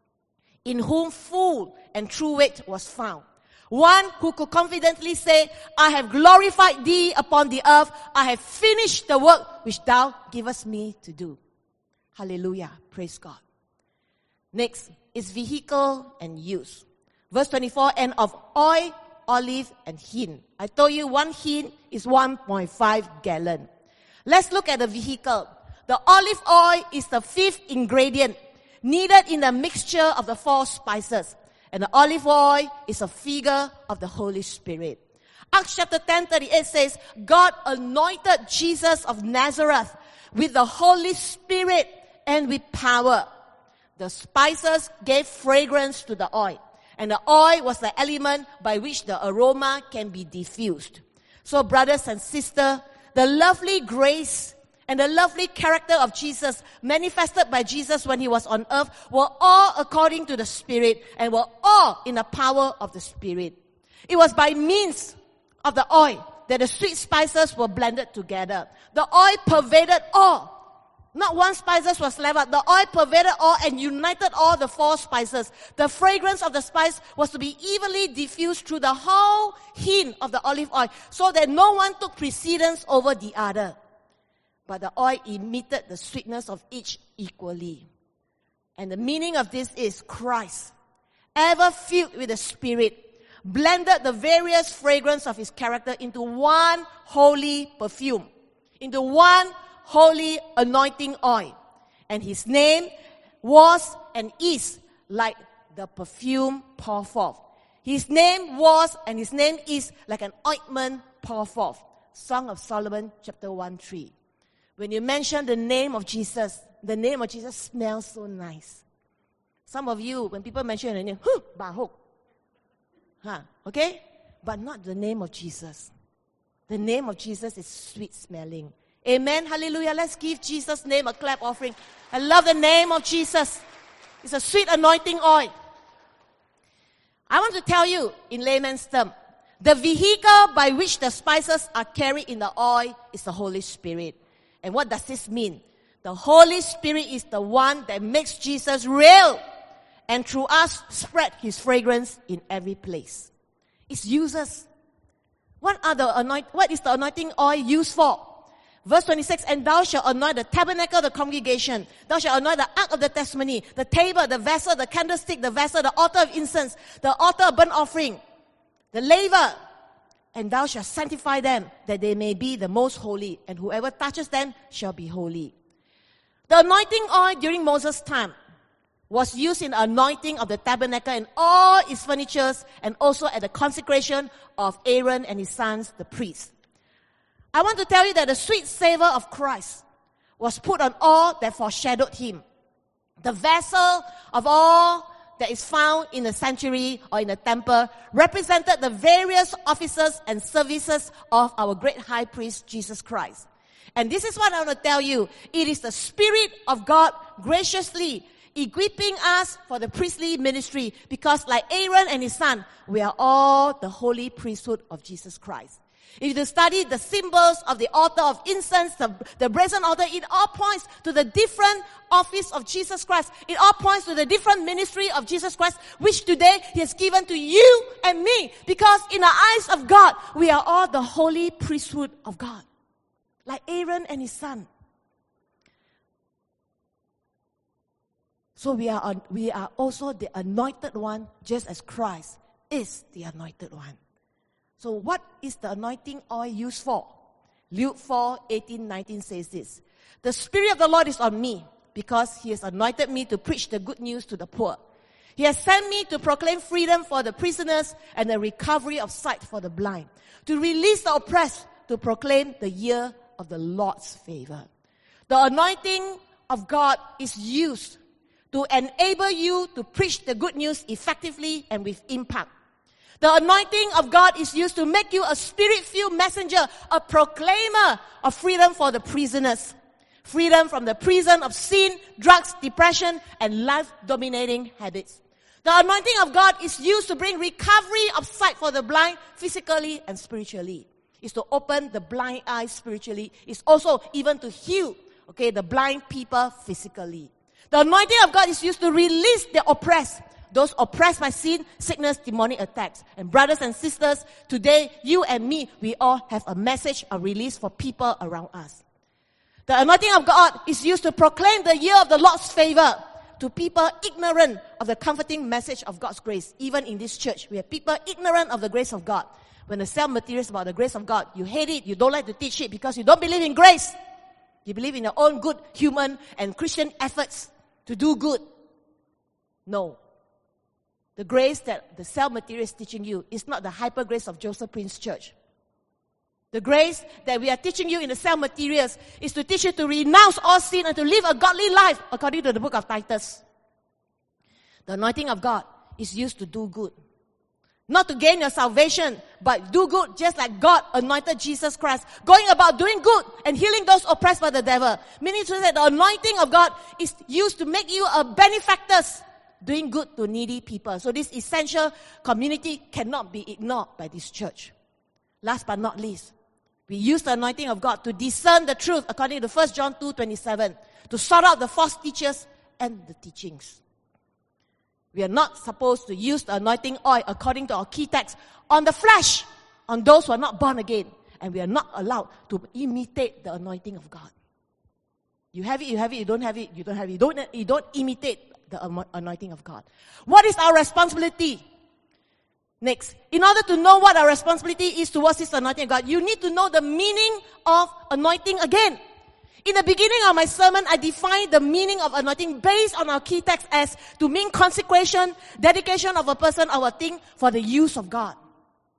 in whom full and true weight was found. One who could confidently say, I have glorified thee upon the earth. I have finished the work which thou givest me to do. Hallelujah. Praise God. Next is vehicle and use. Verse twenty-four, and of oil, olive, and hin. I told you one hin is one point five gallon. Let's look at the vehicle. The olive oil is the fifth ingredient needed in the mixture of the four spices. And the olive oil is a figure of the Holy Spirit. Acts chapter ten thirty-eight says, God anointed Jesus of Nazareth with the Holy Spirit and with power. The spices gave fragrance to the oil. And the oil was the element by which the aroma can be diffused. So brothers and sisters, the lovely grace and the lovely character of Jesus manifested by Jesus when he was on earth were all according to the Spirit and were all in the power of the Spirit. It was by means of the oil that the sweet spices were blended together. The oil pervaded all. Not one spices was left out. The oil pervaded all and united all the four spices. The fragrance of the spice was to be evenly diffused through the whole hin of the olive oil, so that no one took precedence over the other. But the oil emitted the sweetness of each equally. And the meaning of this is Christ, ever filled with the Spirit, blended the various fragrance of his character into one holy perfume, into one holy anointing oil. And his name was and is like the perfume poured forth. His name was and his name is like an ointment poured forth. Song of Solomon chapter one three. when you mention the name of Jesus, the name of Jesus smells so nice. Some of you, when people mention your name, huh, bahok. Huh, okay? But not the name of Jesus. The name of Jesus is sweet smelling. Amen. Hallelujah. Let's give Jesus' name a clap offering. I love the name of Jesus. It's a sweet anointing oil. I want to tell you in layman's term, the vehicle by which the spices are carried in the oil is the Holy Spirit. And what does this mean? The Holy Spirit is the one that makes Jesus real, and through us spread His fragrance in every place. It's uses. What are the anoint? What is the anointing oil used for? Verse twenty-six, and thou shalt anoint the tabernacle of the congregation. Thou shalt anoint the ark of the testimony, the table, the vessel, the candlestick, the vessel, the altar of incense, the altar of burnt offering, the laver. And thou shalt sanctify them, that they may be the most holy, and whoever touches them shall be holy. The anointing oil during Moses' time was used in the anointing of the tabernacle and all its furnitures, and also at the consecration of Aaron and his sons, the priests. I want to tell you that the sweet savor of Christ was put on all that foreshadowed Him. The vessel of all that is found in the sanctuary or in the temple represented the various offices and services of our great high priest, Jesus Christ. And this is what I want to tell you. It is the Spirit of God graciously equipping us for the priestly ministry, because like Aaron and his son, we are all the holy priesthood of Jesus Christ. If you study the symbols of the altar of incense, the, the brazen altar, it all points to the different office of Jesus Christ. It all points to the different ministry of Jesus Christ, which today He has given to you and me. Because in the eyes of God, we are all the holy priesthood of God. Like Aaron and his son. So we are, we are also the anointed one, just as Christ is the anointed one. So what is the anointing oil used for? Luke four, eighteen, nineteen says this. The Spirit of the Lord is on me, because He has anointed me to preach the good news to the poor. He has sent me to proclaim freedom for the prisoners and the recovery of sight for the blind, to release the oppressed, to proclaim the year of the Lord's favor. The anointing of God is used to enable you to preach the good news effectively and with impact. The anointing of God is used to make you a Spirit-filled messenger, a proclaimer of freedom for the prisoners. Freedom from the prison of sin, drugs, depression, and life-dominating habits. The anointing of God is used to bring recovery of sight for the blind, physically and spiritually. It's to open the blind eyes spiritually. It's also even to heal, okay, the blind people physically. The anointing of God is used to release the oppressed. Those oppressed by sin, sickness, demonic attacks. And brothers and sisters, today, you and me, we all have a message of release for people around us. The anointing of God is used to proclaim the year of the Lord's favor to people ignorant of the comforting message of God's grace. Even in this church, we have people ignorant of the grace of God. When they sell materials about the grace of God, you hate it, you don't like to teach it because you don't believe in grace. You believe in your own good human and Christian efforts to do good. No. The grace that the cell material is teaching you is not the hyper grace of Joseph Prince Church. The grace that we are teaching you in the cell materials is to teach you to renounce all sin and to live a godly life according to the book of Titus. The anointing of God is used to do good. Not to gain your salvation, but do good just like God anointed Jesus Christ, going about doing good and healing those oppressed by the devil. Meaning to say the anointing of God is used to make you a benefactor, doing good to needy people. So this essential community cannot be ignored by this church. Last but not least, we use the anointing of God to discern the truth according to First John two twenty-seven, to sort out the false teachers and the teachings. We are not supposed to use the anointing oil according to our key text on the flesh, on those who are not born again. And we are not allowed to imitate the anointing of God. You have it, you have it, you don't have it, you don't have it. You don't, you don't imitate the anointing of God. What is our responsibility? Next, in order to know what our responsibility is towards this anointing of God, you need to know the meaning of anointing again. In the beginning of my sermon, I defined the meaning of anointing based on our key text as to mean consecration, dedication of a person or a thing for the use of God.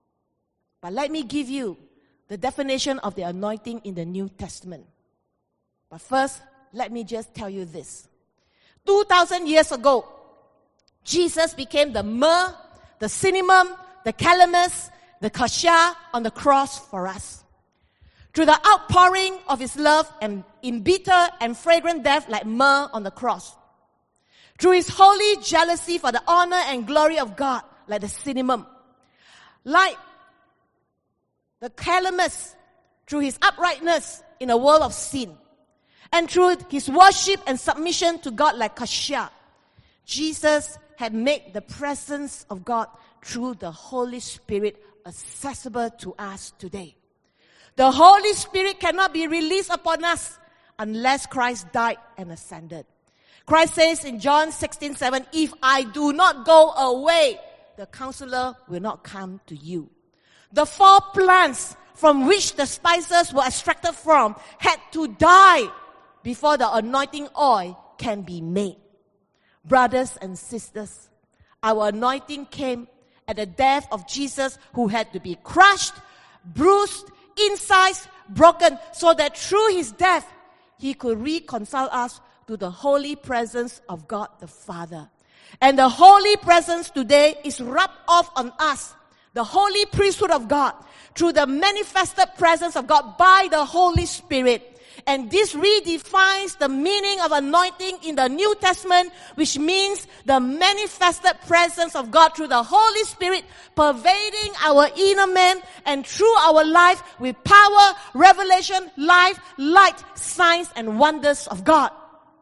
But let me give you the definition of the anointing in the New Testament. But first, let me just tell you this. Two thousand years ago, Jesus became the myrrh, the cinnamon, the calamus, the cassia on the cross for us. Through the outpouring of his love and in bitter and fragrant death like myrrh on the cross. Through his holy jealousy for the honor and glory of God like the cinnamon. Like the calamus through his uprightness in a world of sin. And through his worship and submission to God like cassia. Jesus had made the presence of God through the Holy Spirit accessible to us today. The Holy Spirit cannot be released upon us unless Christ died and ascended. Christ says in John sixteen seven, if I do not go away, the counselor will not come to you. The four plants from which the spices were extracted from had to die before the anointing oil can be made. Brothers and sisters, our anointing came at the death of Jesus, who had to be crushed, bruised, insides broken, so that through his death, he could reconcile us to the holy presence of God the Father. And the holy presence today is rubbed off on us, the holy priesthood of God, through the manifested presence of God by the Holy Spirit. And this redefines the meaning of anointing in the New Testament, which means the manifested presence of God through the Holy Spirit pervading our inner man and through our life with power, revelation, life, light, signs, and wonders of God.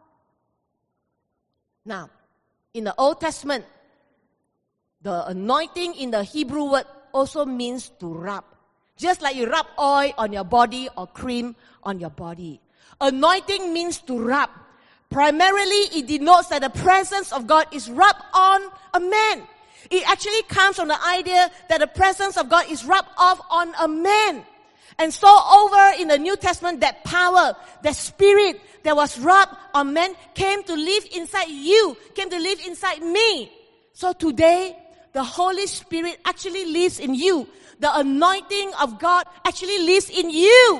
Now, in the Old Testament, the anointing in the Hebrew word also means to rub. Just like you rub oil on your body or cream on your body. Anointing means to rub. Primarily, it denotes that the presence of God is rubbed on a man. It actually comes from the idea that the presence of God is rubbed off on a man. And so over in the New Testament, that power, that spirit that was rubbed on men came to live inside you, came to live inside me. So today, the Holy Spirit actually lives in you. The anointing of God actually lives in you.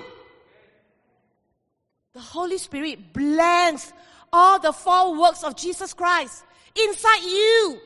The Holy Spirit blends all the four works of Jesus Christ inside you.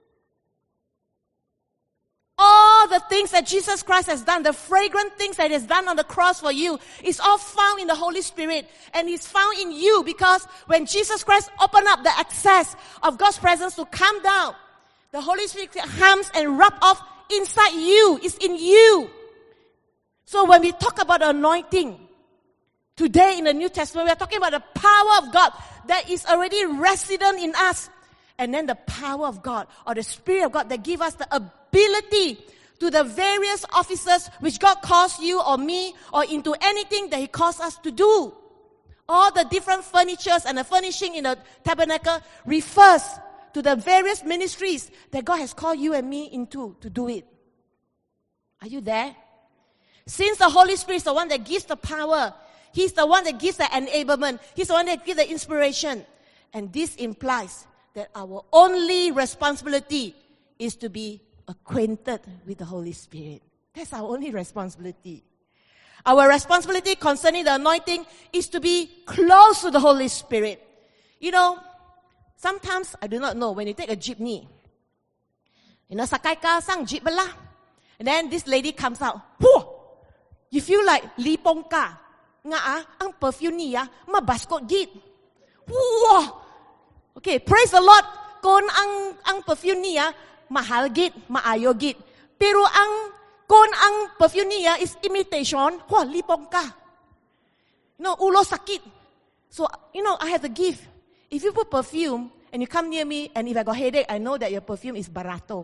All the things that Jesus Christ has done, the fragrant things that he has done on the cross for you, is all found in the Holy Spirit. And it's found in you because when Jesus Christ opened up the access of God's presence to come down, the Holy Spirit comes and rub off inside you. It's in you. So when we talk about anointing, today in the New Testament, we are talking about the power of God that is already resident in us. And then the power of God or the Spirit of God that gives us the ability to the various offices which God calls you or me or into anything that he calls us to do. All the different furnitures and the furnishing in the tabernacle refers to the various ministries that God has called you and me into to do it. Are you there? Since the Holy Spirit is the one that gives the power, he's the one that gives the enablement, he's the one that gives the inspiration. And this implies that our only responsibility is to be acquainted with the Holy Spirit. That's our only responsibility. Our responsibility concerning the anointing is to be close to the Holy Spirit. You know, sometimes, I do not know, when you take a jeepney, you know, sakay ka sang jeep bala, and then this lady comes out, whoo! You feel like lipong ka. Nga ah, ang perfume niya, mabaskot git. Whoa! Okay, praise the Lord. Kung ang, ang perfume niya, mahal git, maayo git. Pero ang, kung ang perfume niya is imitation, whoa, lipong ka. You know, ulo sakit. So, you know, I have the gift. If you put perfume and you come near me and if I got headache, I know that your perfume is barato.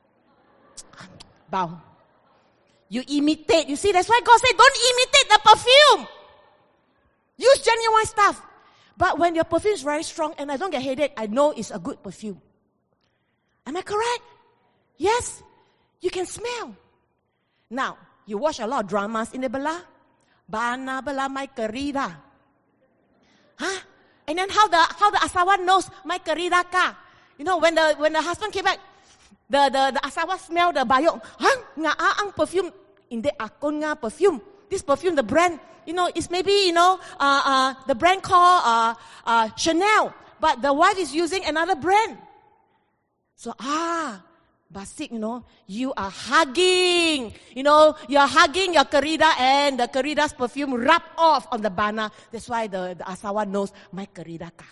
Bow. You imitate. You see, that's why God said, don't imitate the perfume. Use genuine stuff. But when your perfume is very strong and I don't get headache, I know it's a good perfume. Am I correct? Yes. You can smell. Now, you watch a lot of dramas in the Bala. Bana Bala my querida. Huh? And then how the how the asawa knows my querida ka. You know, when the when the husband came back, the the, the asawa smell the bayok. Huh? Nga ang perfume. Hindi akon nga perfume. this perfume, the brand, you know, it's maybe, you know, uh, uh, the brand called uh, uh, Chanel, but the wife is using another brand. So, ah, Basik, you know, you are hugging, you know, you are hugging your Karida and the Karida's perfume rub off on the Bana. That's why the, the Asawa knows, my Karida ka.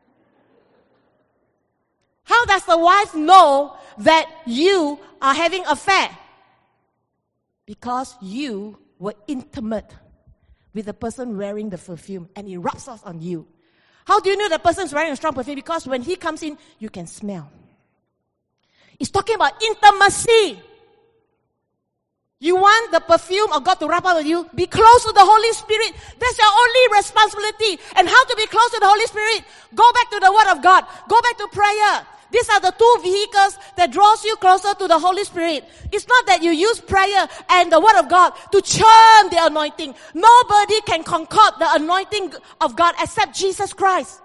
How does the wife know that you are having an affair? Because you were intimate with the person wearing the perfume and it rubs off on you. How do you know the person is wearing a strong perfume? Because when he comes in, you can smell. It's talking about intimacy. You want the perfume of God to rub off on you? Be close to the Holy Spirit. That's your only responsibility. And how to be close to the Holy Spirit? Go back to the Word of God. Go back to prayer. These are the two vehicles that draws you closer to the Holy Spirit. It's not that you use prayer and the Word of God to churn the anointing. Nobody can concord the anointing of God except Jesus Christ.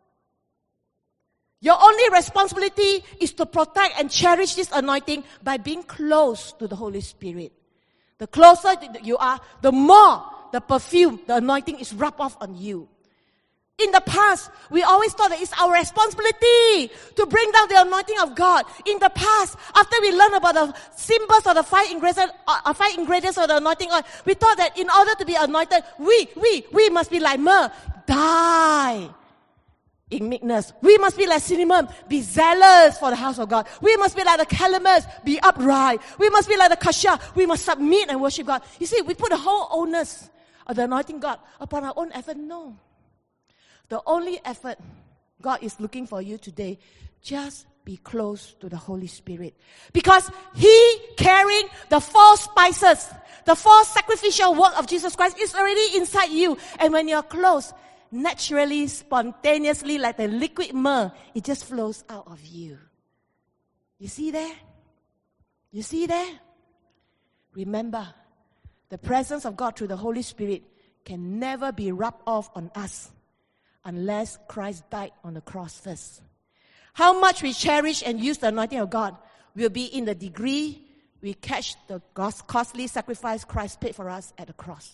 Your only responsibility is to protect and cherish this anointing by being close to the Holy Spirit. The closer you are, the more the perfume, the anointing is rubbed off on you. In the past, we always thought that it's our responsibility to bring down the anointing of God. In the past, after we learned about the symbols of the five ingredients, uh, five ingredients of the anointing oil, we thought that in order to be anointed, we, we, we must be like myrrh, die in meekness. We must be like cinnamon, be zealous for the house of God. We must be like the calamus, be upright. We must be like the kasha, we must submit and worship God. You see, we put the whole onus of the anointing God upon our own effort. No. The only effort God is looking for you today, just be close to the Holy Spirit. Because He carrying the four spices, the four sacrificial work of Jesus Christ is already inside you. And when you're close, naturally, spontaneously, like the liquid myrrh, it just flows out of you. You see there? You see there? Remember, the presence of God through the Holy Spirit can never be rubbed off on us unless Christ died on the cross first. How much we cherish and use the anointing of God will be in the degree we catch the costly sacrifice Christ paid for us at the cross.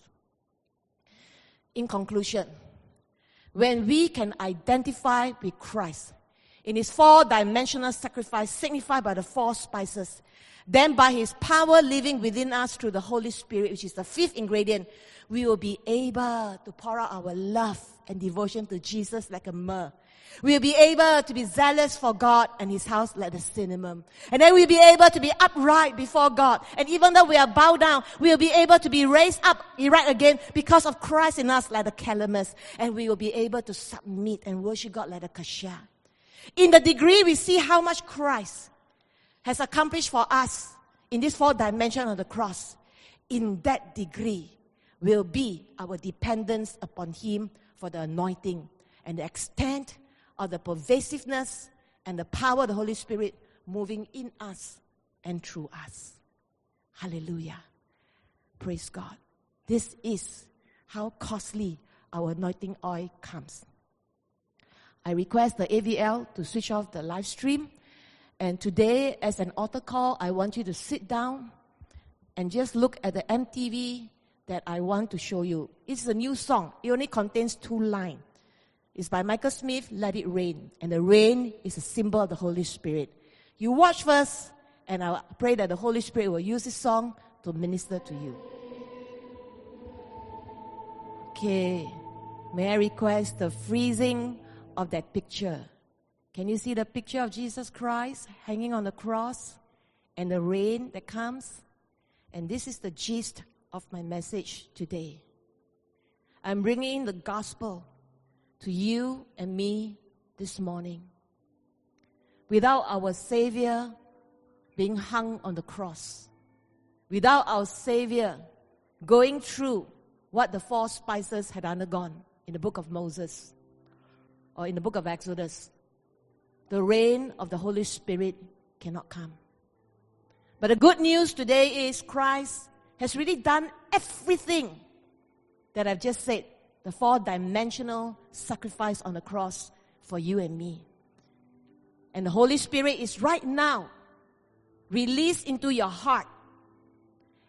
In conclusion, when we can identify with Christ in His four-dimensional sacrifice signified by the four spices, then by His power living within us through the Holy Spirit, which is the fifth ingredient, we will be able to pour out our love and devotion to Jesus like a myrrh. We'll be able to be zealous for God and His house like the cinnamon. And then we'll be able to be upright before God. And even though we are bowed down, we'll be able to be raised up erect again because of Christ in us like the calamus. And we will be able to submit and worship God like the kasha. In the degree we see how much Christ has accomplished for us in this fourth dimension of the cross, in that degree will be our dependence upon Him for the anointing and the extent of the pervasiveness and the power of the Holy Spirit moving in us and through us. Hallelujah. Praise God. This is how costly our anointing oil comes. I request the A V L to switch off the live stream. And today, as an altar call, I want you to sit down and just look at the M T V that I want to show you. It's a new song. It only contains two lines. It's by Michael Smith, Let It Rain. And the rain is a symbol of the Holy Spirit. You watch first, and I pray that the Holy Spirit will use this song to minister to you. Okay. May I request the freezing of that picture? Can you see the picture of Jesus Christ hanging on the cross and the rain that comes? And this is the gist of my message today. I'm bringing the gospel to you and me this morning. Without our Savior being hung on the cross, without our Savior going through what the four spices had undergone in the book of Moses or in the book of Exodus, the reign of the Holy Spirit cannot come. But the good news today is Christ has really done everything that I've just said, the four-dimensional sacrifice on the cross for you and me. And the Holy Spirit is right now released into your heart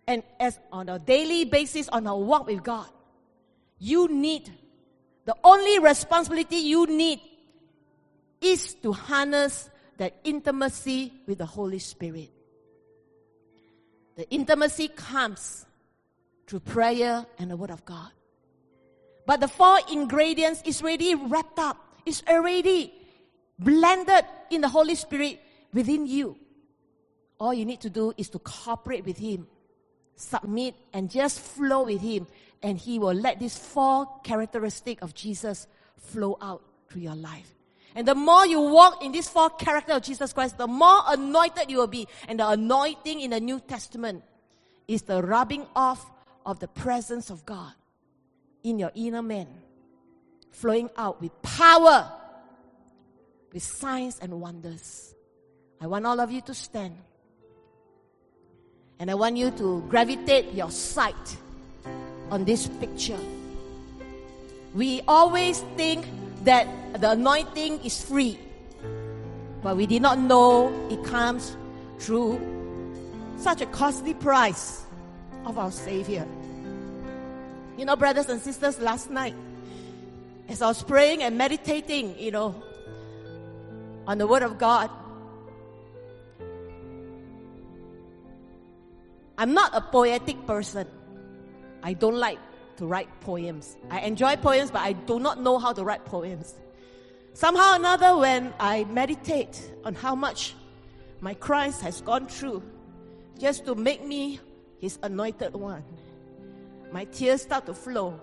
and as on a daily basis on our walk with God, you need, the only responsibility you need is to harness that intimacy with the Holy Spirit. The intimacy comes through prayer and the Word of God. But the four ingredients is already wrapped up. It's already blended in the Holy Spirit within you. All you need to do is to cooperate with Him, submit, and just flow with Him. And He will let these four characteristics of Jesus flow out through your life. And the more you walk in these four characters of Jesus Christ, the more anointed you will be. And the anointing in the New Testament is the rubbing off of the presence of God in your inner man, flowing out with power, with signs and wonders. I want all of you to stand. And I want you to gravitate your sight on this picture. We always think that the anointing is free, but we did not know it comes through such a costly price of our Savior. You know, brothers and sisters, last night, as I was praying and meditating, you know, on the Word of God, I'm not a poetic person. I don't like to write poems. I enjoy poems, but I do not know how to write poems. Somehow or another, when I meditate on how much my Christ has gone through just to make me His anointed one, my tears start to flow.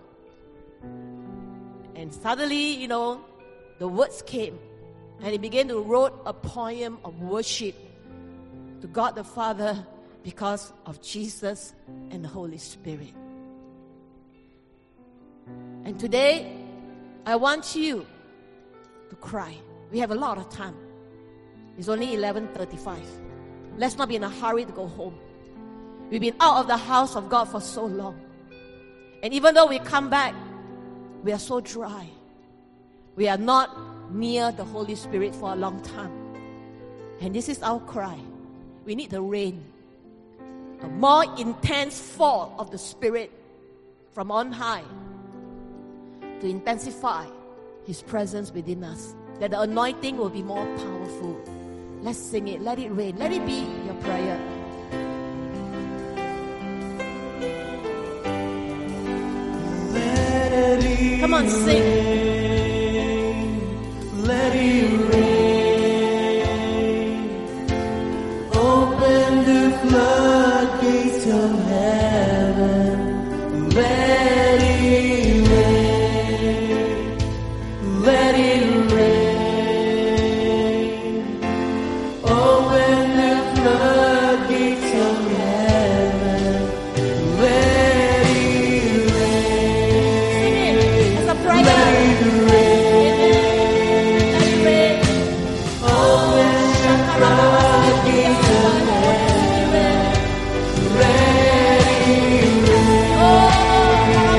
And suddenly, you know, the words came. And He began to write a poem of worship to God the Father because of Jesus and the Holy Spirit. And today, I want you to cry. We have a lot of time. It's only eleven thirty-five. Let's not be in a hurry to go home. We've been out of the house of God for so long. And even though we come back, we are so dry. We are not near the Holy Spirit for a long time. And this is our cry. We need the rain. A more intense fall of the Spirit from on high to intensify His presence within us. That the anointing will be more powerful. Let's sing it. Let it rain. Let it be your prayer. Let it Come on, sing. rain. Let it rain. Open the floodgates of heaven. Let it rain. Let it rain. Open the floodgates of heaven. Let it rain. It's a prayer. Let it rain. Let it rain. Open the floodgates of heaven. Let it rain. Oh,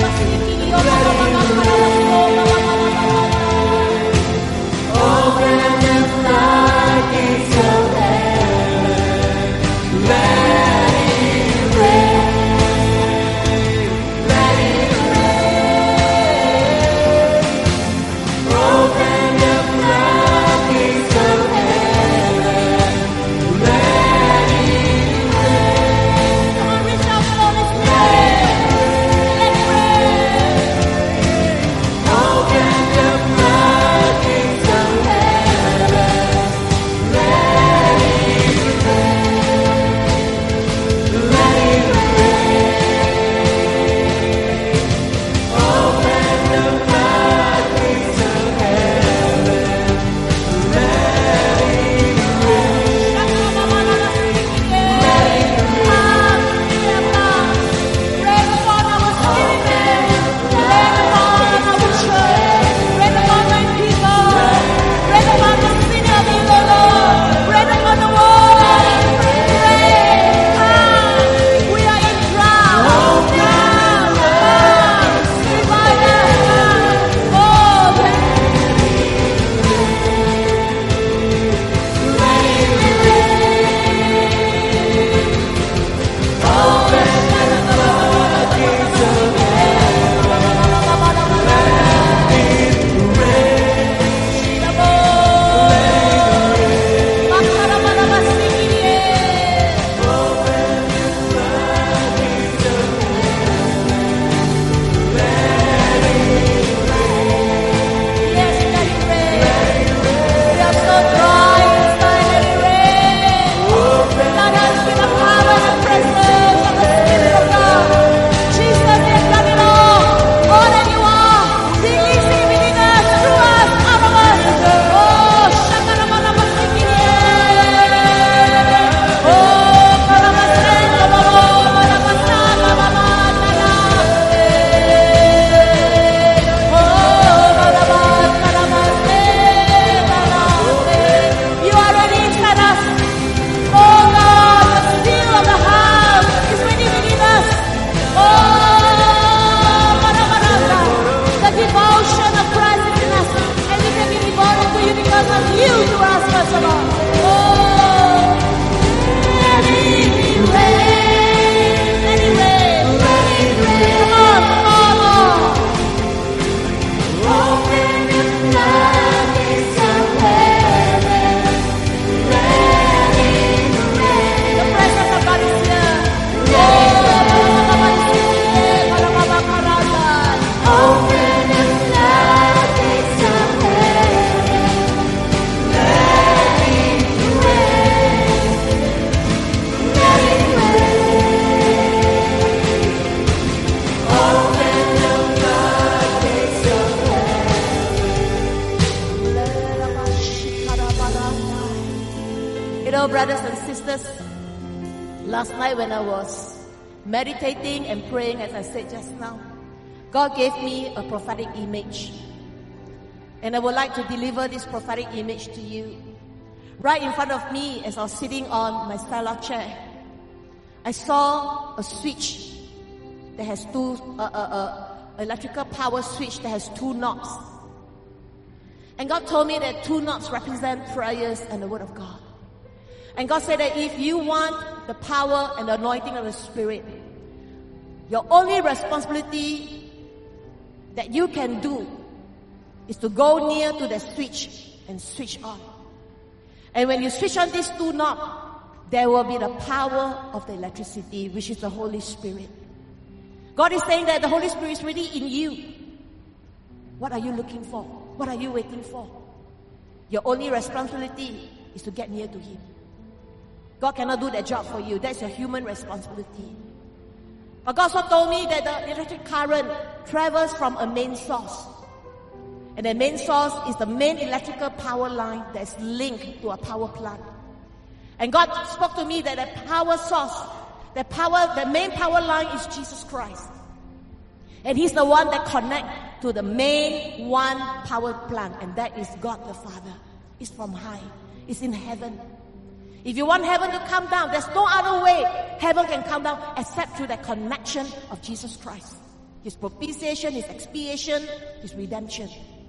night when I was meditating and praying, as I said just now, God gave me a prophetic image. And I would like to deliver this prophetic image to you. Right in front of me, as I was sitting on my stylo chair, I saw a switch that has two, uh, uh, uh, electrical power switch that has two knobs. And God told me that two knobs represent prayers and the Word of God. And God said that if you want the power and the anointing of the Spirit, your only responsibility that you can do is to go near to the switch and switch on. And when you switch on these two knobs, there will be the power of the electricity, which is the Holy Spirit. God is saying that the Holy Spirit is really in you. What are you looking for? What are you waiting for? Your only responsibility is to get near to Him. God cannot do that job for you. That's your human responsibility. But God also told me that the electric current travels from a main source. And the main source is the main electrical power line that's linked to a power plant. And God spoke to me that the power source, the power, the main power line is Jesus Christ. And He's the one that connects to the main one power plant, and that is God the Father. It's from high. It's in heaven. If you want heaven to come down, there's no other way heaven can come down except through the connection of Jesus Christ. His propitiation, His expiation, His redemption.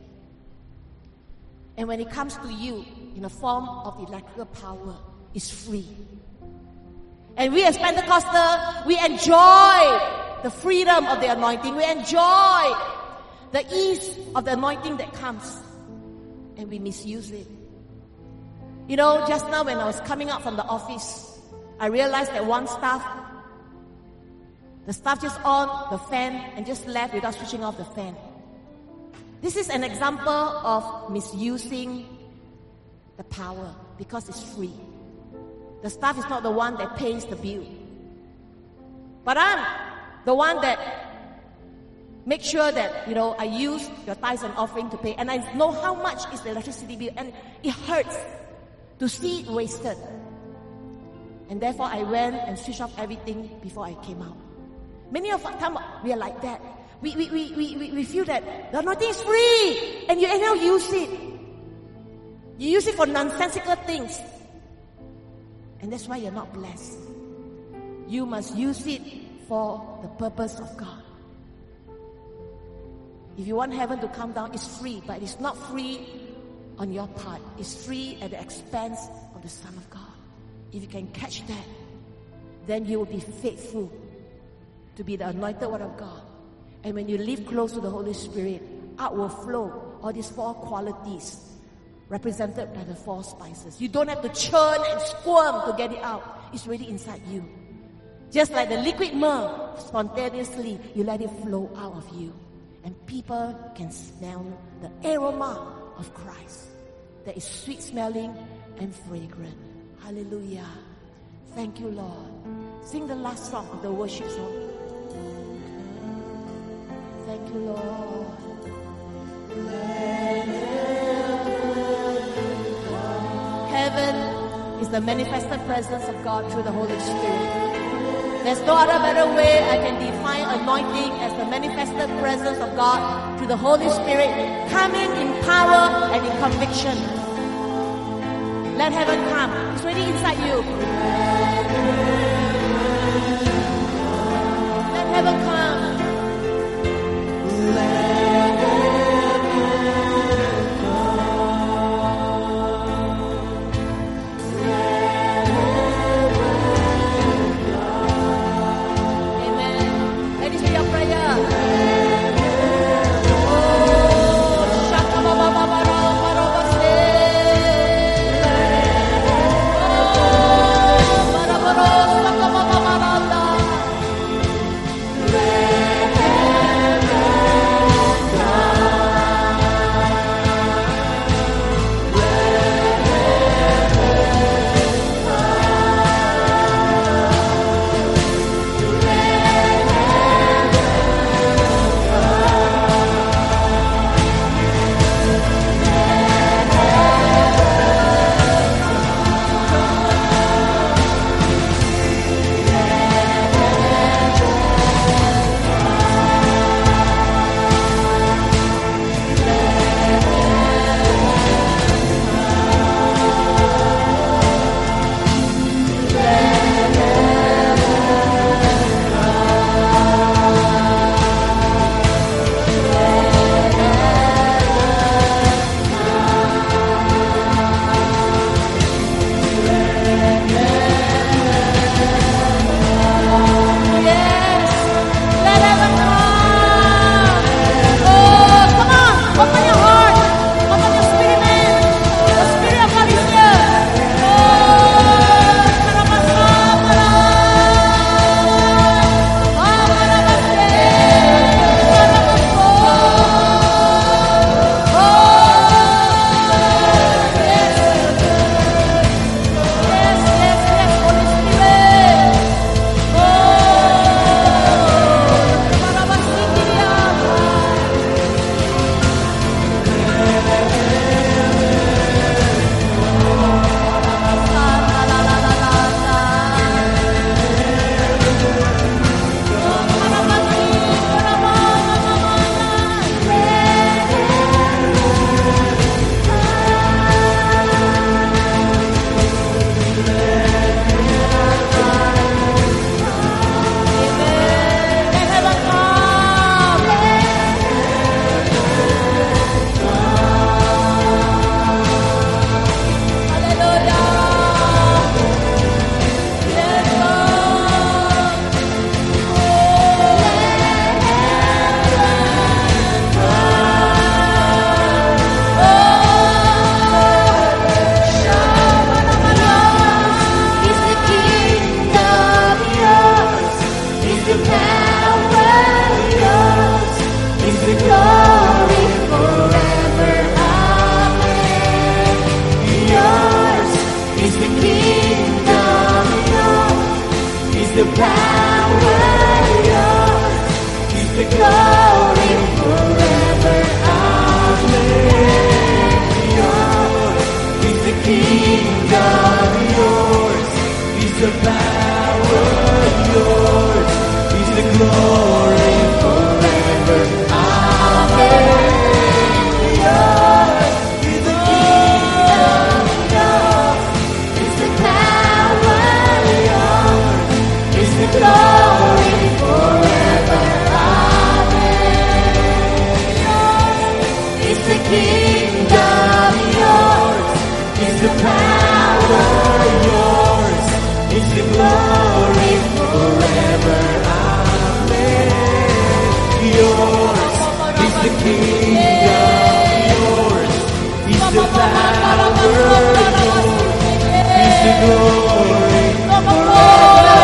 And when it comes to you in the form of electrical power, it's free. And we as Pentecostal, we enjoy the freedom of the anointing. We enjoy the ease of the anointing that comes. And we misuse it. You know, just now when I was coming out from the office, I realized that one staff, the staff just on the fan and just left without switching off the fan. This is an example of misusing the power because it's free. The staff is not the one that pays the bill. But I'm the one that make sure that, you know, I use your tithes and offering to pay. And I know how much is the electricity bill. And it hurts to see it wasted. And therefore I went and switched off everything before I came out. Many of us time we are like that. We, we, we, we, we feel that the anointing is free. And you anyhow use it. You use it for nonsensical things. And that's why you're not blessed. You must use it for the purpose of God. If you want heaven to come down, it's free, but it's not free on your part. It's free at the expense of the Son of God. If you can catch that, then you will be faithful to be the anointed one of God. And when you live close to the Holy Spirit, out will flow all these four qualities represented by the four spices. You don't have to churn and squirm to get it out. It's really inside you. Just like the liquid myrrh, spontaneously, you let it flow out of you. And people can smell the aroma of Christ that is sweet smelling and fragrant. Hallelujah. Thank you, Lord. Sing the last song of the worship song. Thank you, Lord. Heaven is the manifested presence of God through the Holy Spirit. There's no other better way I can define anointing as the manifested presence of God through the Holy Spirit coming in power and in conviction. Let heaven come. It's already inside you. Let heaven come. Oh, the glory forever. Amen. Yours is the kingdom, yours is the power, yours is the glory forever. Amen. Yours is the kingdom, yours is the power, yours is the glory forever. Amen. Yours is the kingdom, yours is the power, yours is the glory forever.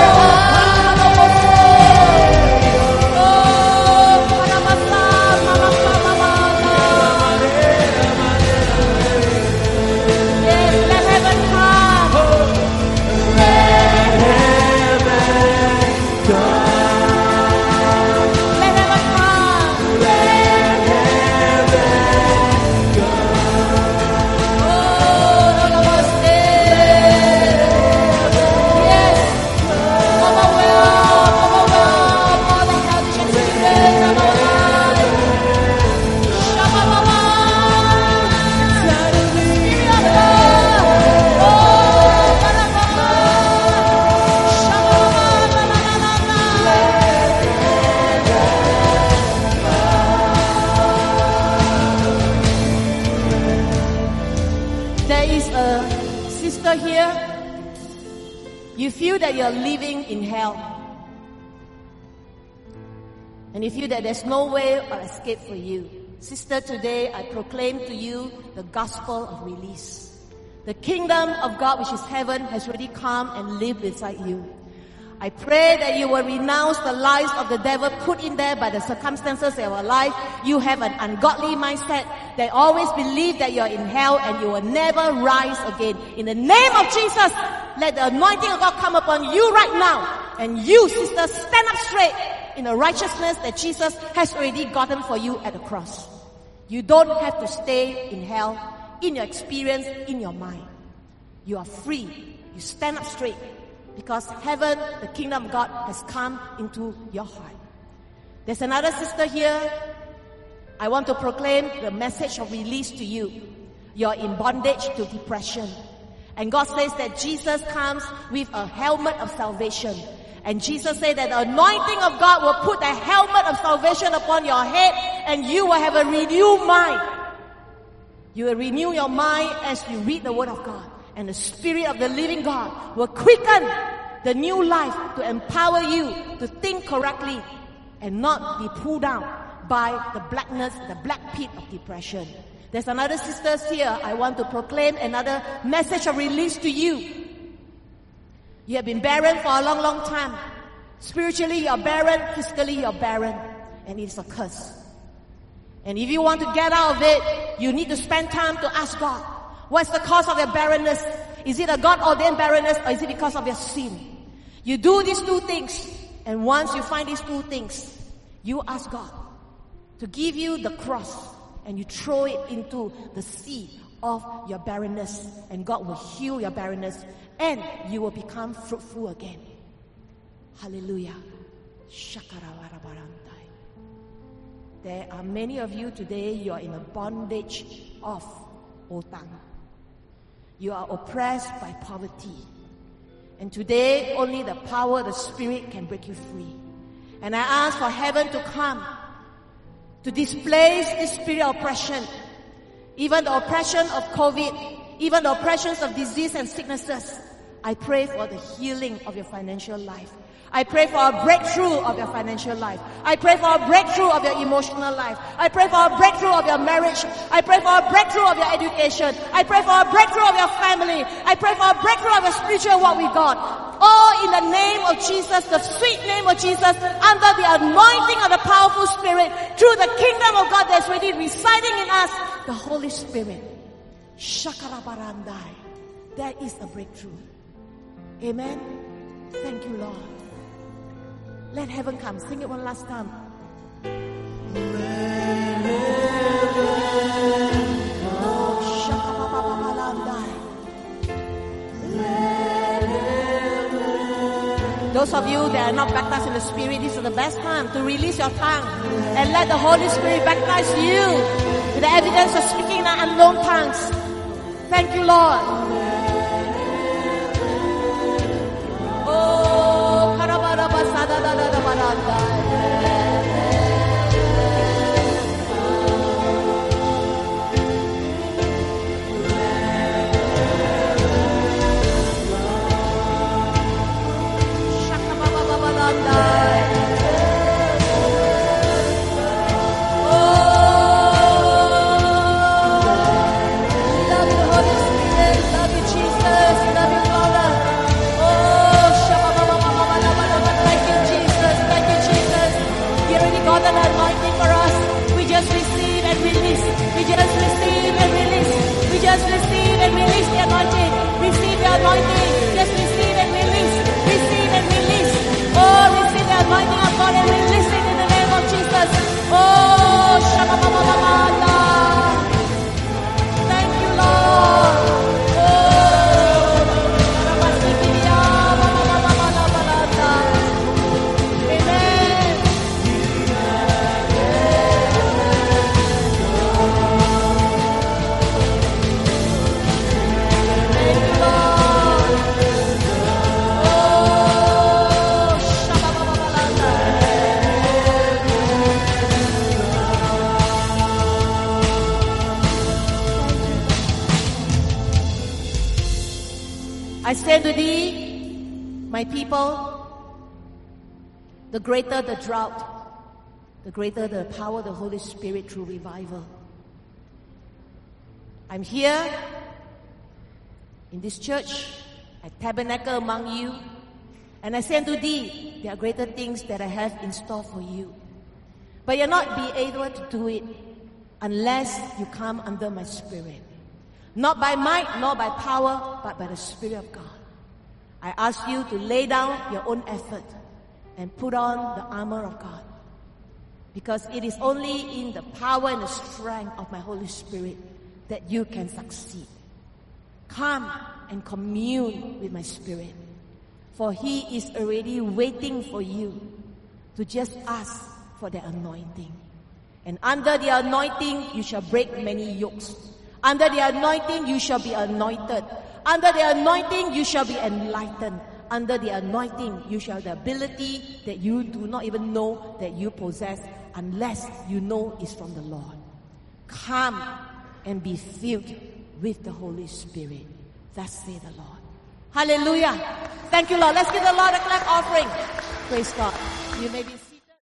That you're living in hell, and you feel that there's no way of escape for you, sister, today I proclaim to you the gospel of release. The kingdom of God, which is heaven, has already come and lived inside you. I pray that you will renounce the lies of the devil put in there by the circumstances of your life. You have an ungodly mindset that always believe that you're in hell and you will never rise again. In the name of Jesus, let the anointing of God come upon you right now. And you, sister, stand up straight in the righteousness that Jesus has already gotten for you at the cross. You don't have to stay in hell, in your experience, in your mind. You are free. You stand up straight. Because heaven, the kingdom of God, has come into your heart. There's another sister here. I want to proclaim the message of release to you. You're in bondage to depression. And God says that Jesus comes with a helmet of salvation. And Jesus said that the anointing of God will put a helmet of salvation upon your head and you will have a renewed mind. You will renew your mind as you read the Word of God. And the Spirit of the living God will quicken the new life to empower you to think correctly and not be pulled down by the blackness, the black pit of depression. There's another sister here. I want to proclaim another message of release to you. You have been barren for a long, long time. Spiritually, you're barren. Physically, you're barren. And it's a curse. And if you want to get out of it, you need to spend time to ask God, what's the cause of your barrenness? Is it a God-ordained barrenness or is it because of your sin? You do these two things, and once you find these two things, you ask God to give you the cross and you throw it into the sea of your barrenness, and God will heal your barrenness and you will become fruitful again. Hallelujah. There are many of you today, you are in a bondage of otang. You are oppressed by poverty. And today, only the power of the Spirit can break you free. And I ask for heaven to come to displace this spirit of oppression. Even the oppression of COVID, even the oppressions of disease and sicknesses. I pray for the healing of your financial life. I pray for a breakthrough of your financial life. I pray for a breakthrough of your emotional life. I pray for a breakthrough of your marriage. I pray for a breakthrough of your education. I pray for a breakthrough of your family. I pray for a breakthrough of your spiritual walk with God. All in the name of Jesus, the sweet name of Jesus, under the anointing of the powerful Spirit, through the kingdom of God that's already residing in us, the Holy Spirit. Shakarabarandai. There is a breakthrough. Amen. Thank you, Lord. Let heaven come. Sing it one last time. Let heaven come. Let heaven those of you that are not baptized in the Spirit, this is the best time to release your tongue and let the Holy Spirit baptize you with the evidence of speaking in unknown tongues. Thank you, Lord. Oh, just receive and release the anointing. Receive the anointing. Just receive and release. Receive and release. Oh, receive the anointing of God and release it in the name of Jesus. Oh, Shabba-ba-ba-ba-ba. Thank you, Lord. Oh, Shabba-ba-ba-ba-ba-ba-ba-ba-ba-ba. Amen. I say to thee, my people, the greater the drought, the greater the power of the Holy Spirit through revival. I'm here in this church, I tabernacle among you, and I say unto thee, there are greater things that I have in store for you. But you'll not be able to do it unless you come under my Spirit. Not by might, nor by power, but by the Spirit of God. I ask you to lay down your own effort and put on the armor of God. Because it is only in the power and the strength of my Holy Spirit that you can succeed. Come and commune with my Spirit. For He is already waiting for you to just ask for the anointing. And under the anointing, you shall break many yokes. Under the anointing, you shall be anointed. Under the anointing, you shall be enlightened. Under the anointing, you shall have the ability that you do not even know that you possess unless you know it's from the Lord. Come and be filled with the Holy Spirit. Thus say the Lord. Hallelujah. Thank you, Lord. Let's give the Lord a clap offering. Praise God. You may be